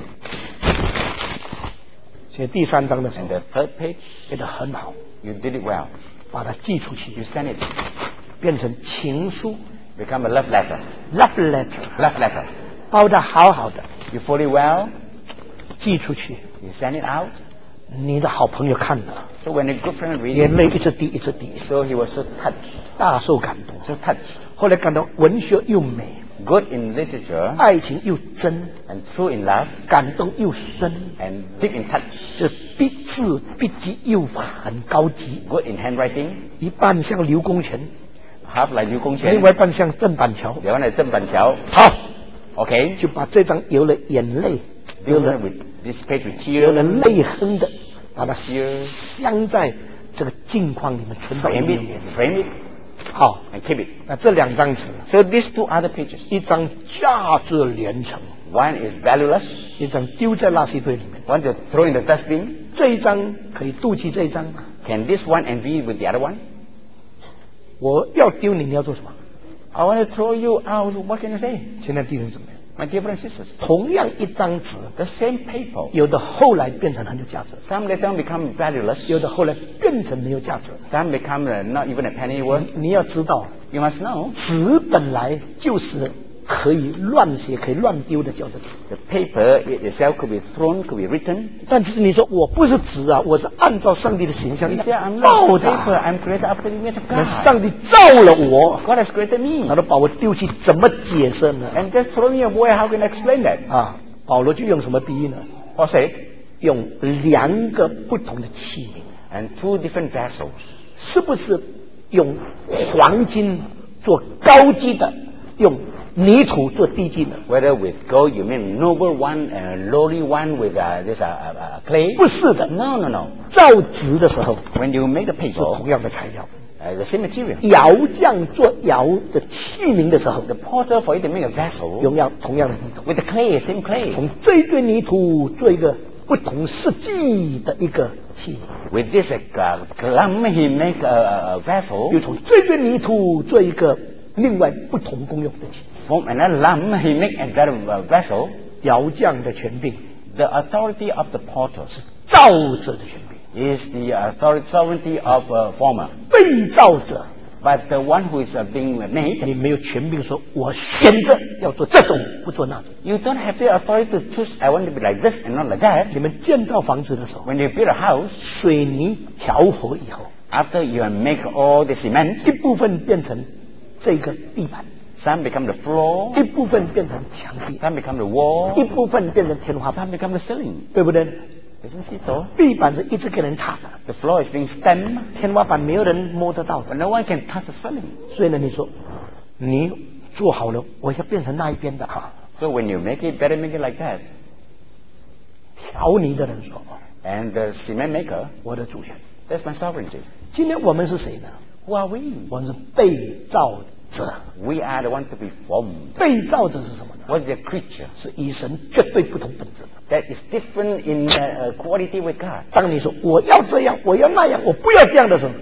写第三章的时 And 候 the third page, 写得很好， you did it well. 把它寄出去 You，send it. 变成情书 Become a love letter. （love letter）， Love letter. 包得好好的， You fold it well. 寄出去， You send it out. 你的好朋友看了， So when a good friend reads 眼 it, 泪一直滴一直滴， so he was so touched. 大受感动。 So touched. 后来感到文学又美， Good in literature 爱情又真， and true in love 感动又深， and deep in touch. 这笔字笔迹又很高级， Good in handwriting. 一半像刘公权， Half like Liu 另 Gongxian. 外一半像郑板桥。 The one is Zheng Banqiao. 好， Okay. 就把这张有了眼泪，有 Fill 了 it with this page with 有了 tears. 泪痕的，把它镶在这个镜框里面，存到 Frame 里 it, 面。 frame it, 好， and keep it. 那这两张纸， So these two other pages. 一张价值连城， One is valueless. 一张丢在垃圾堆里面。 One to throw in the dustbin. 这一张可以妒忌这一张吗？ Can this one envy with the other one? 我要丢你，你要做什么？ I want to throw you out. What can you say? 现在弟兄姊妹， My dear brothers and sisters, 同样一张纸， the same paper. 有的后来变成很有价值， Some later on become valueless. 有的后来变成没有价值。 Some become uh, not even a penny worth. 你要知道， You must know 纸本来就是可以乱写、可以乱丢的叫做纸。 the paper it itself could be thrown, could be written. 但是你说我不是纸啊，我是按照上帝的形象 You say, I'm 造 not 的 paper. 啊。 I'm created after the image of 那 God. 上帝造了我， God has created me. 他都把我丢弃，怎么解释呢？ And just throw me away. How can I explain that? 啊，保罗就用什么比喻呢？ Paul said, 用两个不同的器皿， and two different vessels. 是不是用黄金做高级的，用泥土做低级的？ Whether with gold you mean noble one and lowly one with uh, this uh, uh, uh, clay? 不是的， No, no, no. 造纸的时候 When you make the 是 paper, 同样的材料， uh, the same material. 窑匠做窑的器皿的时候， The potter for you to make a vessel 用样同样的泥土， with the clay, same clay. 从这一堆泥土做一个不同世纪的一个器皿， With this uh, clump, he make a, a vessel. 又从这堆泥土做一个另外不同功用的器皿。 From another lump, he make another uh, vessel. 窑匠的权柄 The authority of the potter 造者的权柄， is the authority, sovereignty of a former. 被造者 But the one who is uh, being made, 你没有权柄说，我选择要做这种，不做那种。 you don't have the authority to choose, I want to be like this and not like that. 你们建造房子的时候， When you build a house, 水泥调和以后， after you make all the cement, 一部分变成这个地板， some become the floor, 一部分变成墙壁， some become the wall, 一部分变成天花板， some become the ceiling. 对不对？ Isn't it so? 地板是一直给人踏的， The floor is being stamped, 天花板没有人摸得到 but 的。 no one can touch the ceiling. 所以呢，你说你做好了，我要变成那一边的哈。 So when you make it, better make it like that. 调泥的人说， And the cement maker, 我的主权。 that's my sovereignty. 今天我们是谁呢？ Who are we? 我们是被造者。 We are the ones to be formed. 被造者是什么呢？ What is a creature? 是与神绝对不同本质的。 That is different in uh, uh, quality with God. 当你说我要这样，我要那样，我不要这样的时候，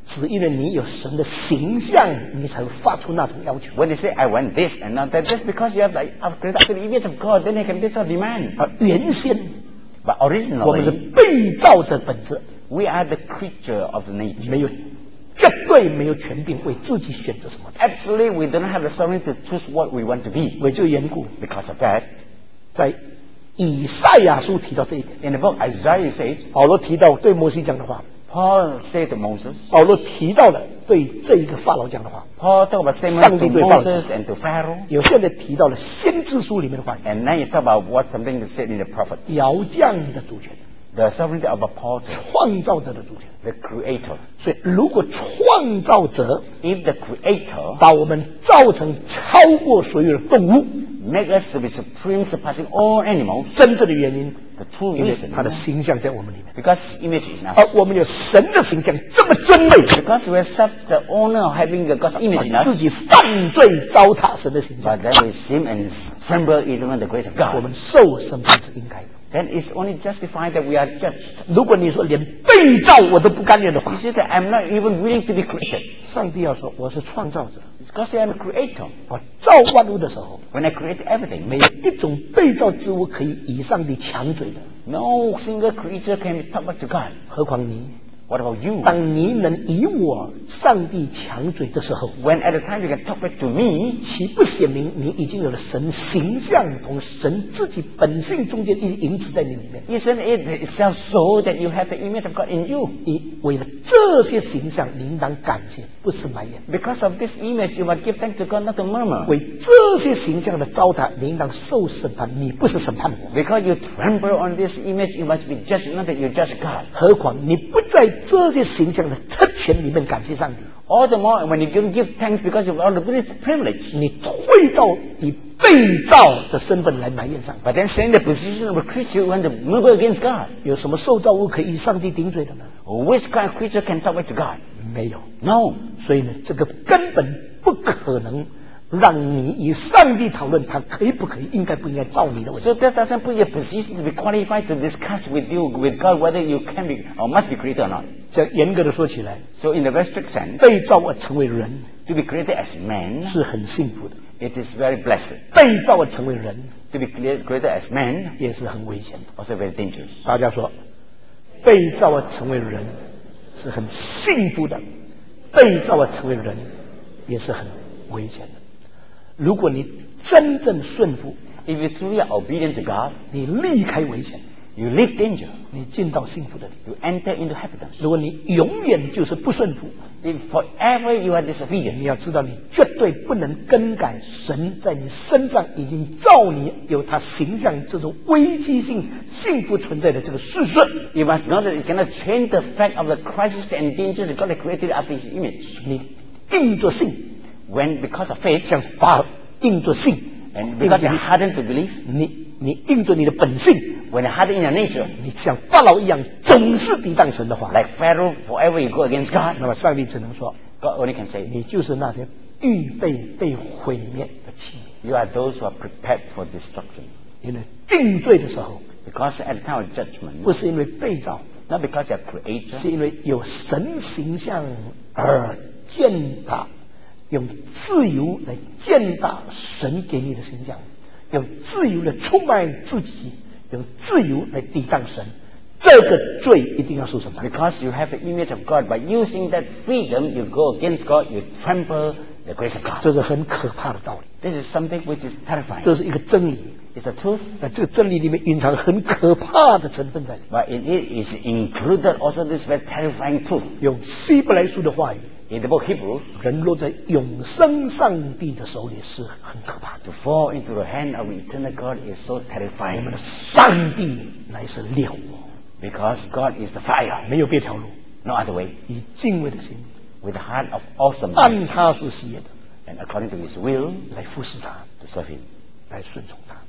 只因为你有神的形象，你才会发出那种要求。 When they say, I want this and not that, just because you have the created after the image of God, then they can make some demand. 而原先 But 我们是 originally, 被造者本质， we are the creature of the 没 nature. 有绝对没有权柄为自己选择什么的。 Absolutely, we don't have the sovereignty to choose what we want to be. 为这个缘故， Because of that, 在以赛亚书提到这一点。 in the book Isaiah says, 保罗提到对摩西讲的话， Paul said to Moses, 保罗提到了对这一个法老讲的话， Paul talk about statements 上 to 帝对法老 Moses and to Pharaoh, 有现在提到了先知书里面的话语， and now you talk about what something is said in the prophet. 窑匠的主权， The sovereignty of a potter, 创造者的主权。 the creator. 所以，如果创造者 If the creator 把我们造成超过所有的动物， make us to be supreme, surpassing all animals, 真正的原因， the true 因为 reason, 他的形象在我们里面， because image is in 而 us. 我们有神的形象这么尊贵， Because we have such the honor of having the God's image in 自 us, 己犯罪糟蹋神的形象， but then we sin and tremble even in the grace of 我 God. 们受审判是应该的。 Then it's only justified that we are judged. 如果你说连被造我都不甘愿的 You 话， see that I'm not even willing to be created. 上帝要说我是创造者， It's because I'm a creator. 我造万物的时候， When I create everything, 没有一种被造之物可以以上帝强嘴的， no single creature can be talked back to God. 何况你。 What about you? 当你能以我上帝强嘴的时候， When at the time you can talk back to me, 岂不显明你已经有了神形象同神自己本性中间一影子在你里面？ isn't it itself so that you have the image of God in you? 你为了这些形象，应当感谢，不是埋怨。 Because of this image, you must give thanks to God, not to murmur. 为这些形象的糟蹋，你应当受审判，你不是审判我。 Because you tremble on this image, you must be judged, not that you judge God. 何况你不在这些形象的特权里面感谢上帝， All the more when you give, give thanks because you've all the privilege. 你退到以被造的身份来埋怨上帝。 But then stay in the position of a creature who want to murmur against God. 有什么受造物可以与上帝顶嘴的呢？ Which kind of creature can talk back to God? 没有。 No. 所以呢，这个根本不可能让你与上帝讨论他可以不可以、应该不应该造你的问题。 So that doesn't put you in a position to be qualified to discuss with you, with God, whether you can be or must be created or not. 这样严格的说起来， So in a very strict sense, 被造而成为人 to be created as man, 是很幸福的， it is very blessed. 被造而成为人 To be created created as man, 也是很危险的。 also very dangerous. 大家说，被造而成为人是很幸福的，被造而成为人也是很危险的。如果你真正顺服， If you truly are obedient to God, 你离开危险， you leave danger, 你进到幸福的里。 you enter into happiness. 如果你永远就是不顺服， If forever you are disobedient, 你要知道，你绝对不能更改神在你身上已经造你有他形象这种危机性幸福存在的这个事实。 you must know that you cannot change the fact of the crisis and dangers that God has created after His image. 你硬着信， When because of faith 像法硬着信， and because you hardened to believe, 你你硬着你的本性， when you harden in your nature, 你像法老一样总是抵挡神的话， like Pharaoh, forever you go against God, 那么上帝只能说， God only can say, 你就是那些预备被毁灭的器皿。 you are those who are prepared for destruction. 因为定罪的时候， Because at the time of judgment, 不是因为被造， not because you are creator, 是因为有神形象而践踏，用自由来践踏神给你的形象，用自由来出卖自己，用自由来抵挡神，这个罪一定要受审判。 because you have the image of God. By using that freedom, you go against God, you trample the grace of God. 这是很可怕的道理， This is something which is terrifying. 这是一个真理。 It's a truth, 那这个真理里面蕴藏很可怕的成分在里面。 but in it is included also this very terrifying truth. 用希伯来书的话语， In the book Hebrews, 人落在永生上帝的手里是很可怕的。 to fall into the hand of eternal God is so 我 terrifying 们的上帝乃是烈火， because God is the fire, 没有别条路， no other way. 以敬畏的心， With a heart of awesomeness 按他所喜悦的 and according to His will 来服侍他， to serve Him. 来顺从他。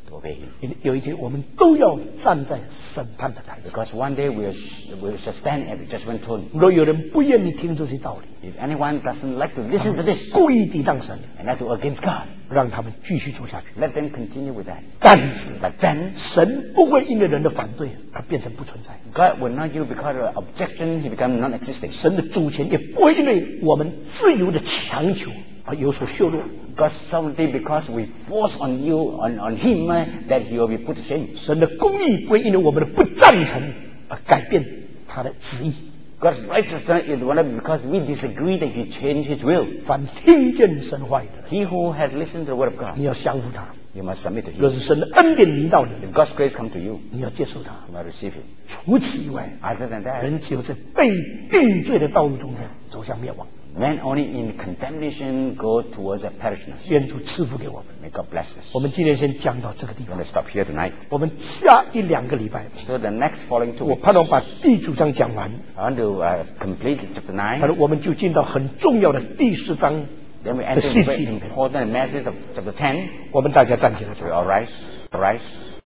to obey him. 有一天我们都要站在审判的台上。 Because one day we will stand at the judgment throne. 如果有人不愿意听这些道理 If anyone doesn't like to listen to this 故意抵挡神 and like to against God, 让他们继续做下去。 let them continue with that. 但是 But then 神不会因为人的反对而变成不存在。 God will not use because of objection he become non-existent. 神的主权也不会因为我们自由的强求而有所削弱。 God's sovereignty, because we force on you, on, on him, uh, that he will be put to shame. 神的公义不会因为我们的不赞成而改变他的旨意。 God's righteousness is one of because we disagree that he changed his will. 凡听见神话语的人， He who has listened to the word of God, 你要降服他。 you must submit to 若 him. 是神的恩典临到你， If God's grace comes to you, 你要接受他。 you must receive him. 除此以外， Other than that, 人只有在被定罪的道路中间走向灭亡。 men only in condemnation go towards a perishness. 愿主赐福给我们。 May God bless us. 我们今天先讲到这个地 I'm 方 going to stop here tonight. 我们下一两个礼拜， So the next following two 我 weeks, 盼望把第九章讲完， I want to uh, complete chapter 盼 nine. 望我们就进到很重要的第十章 Then we 的 enter 细 the 节 very。important message of chapter ten. 我们大家站起来。 So we all rise, all rise.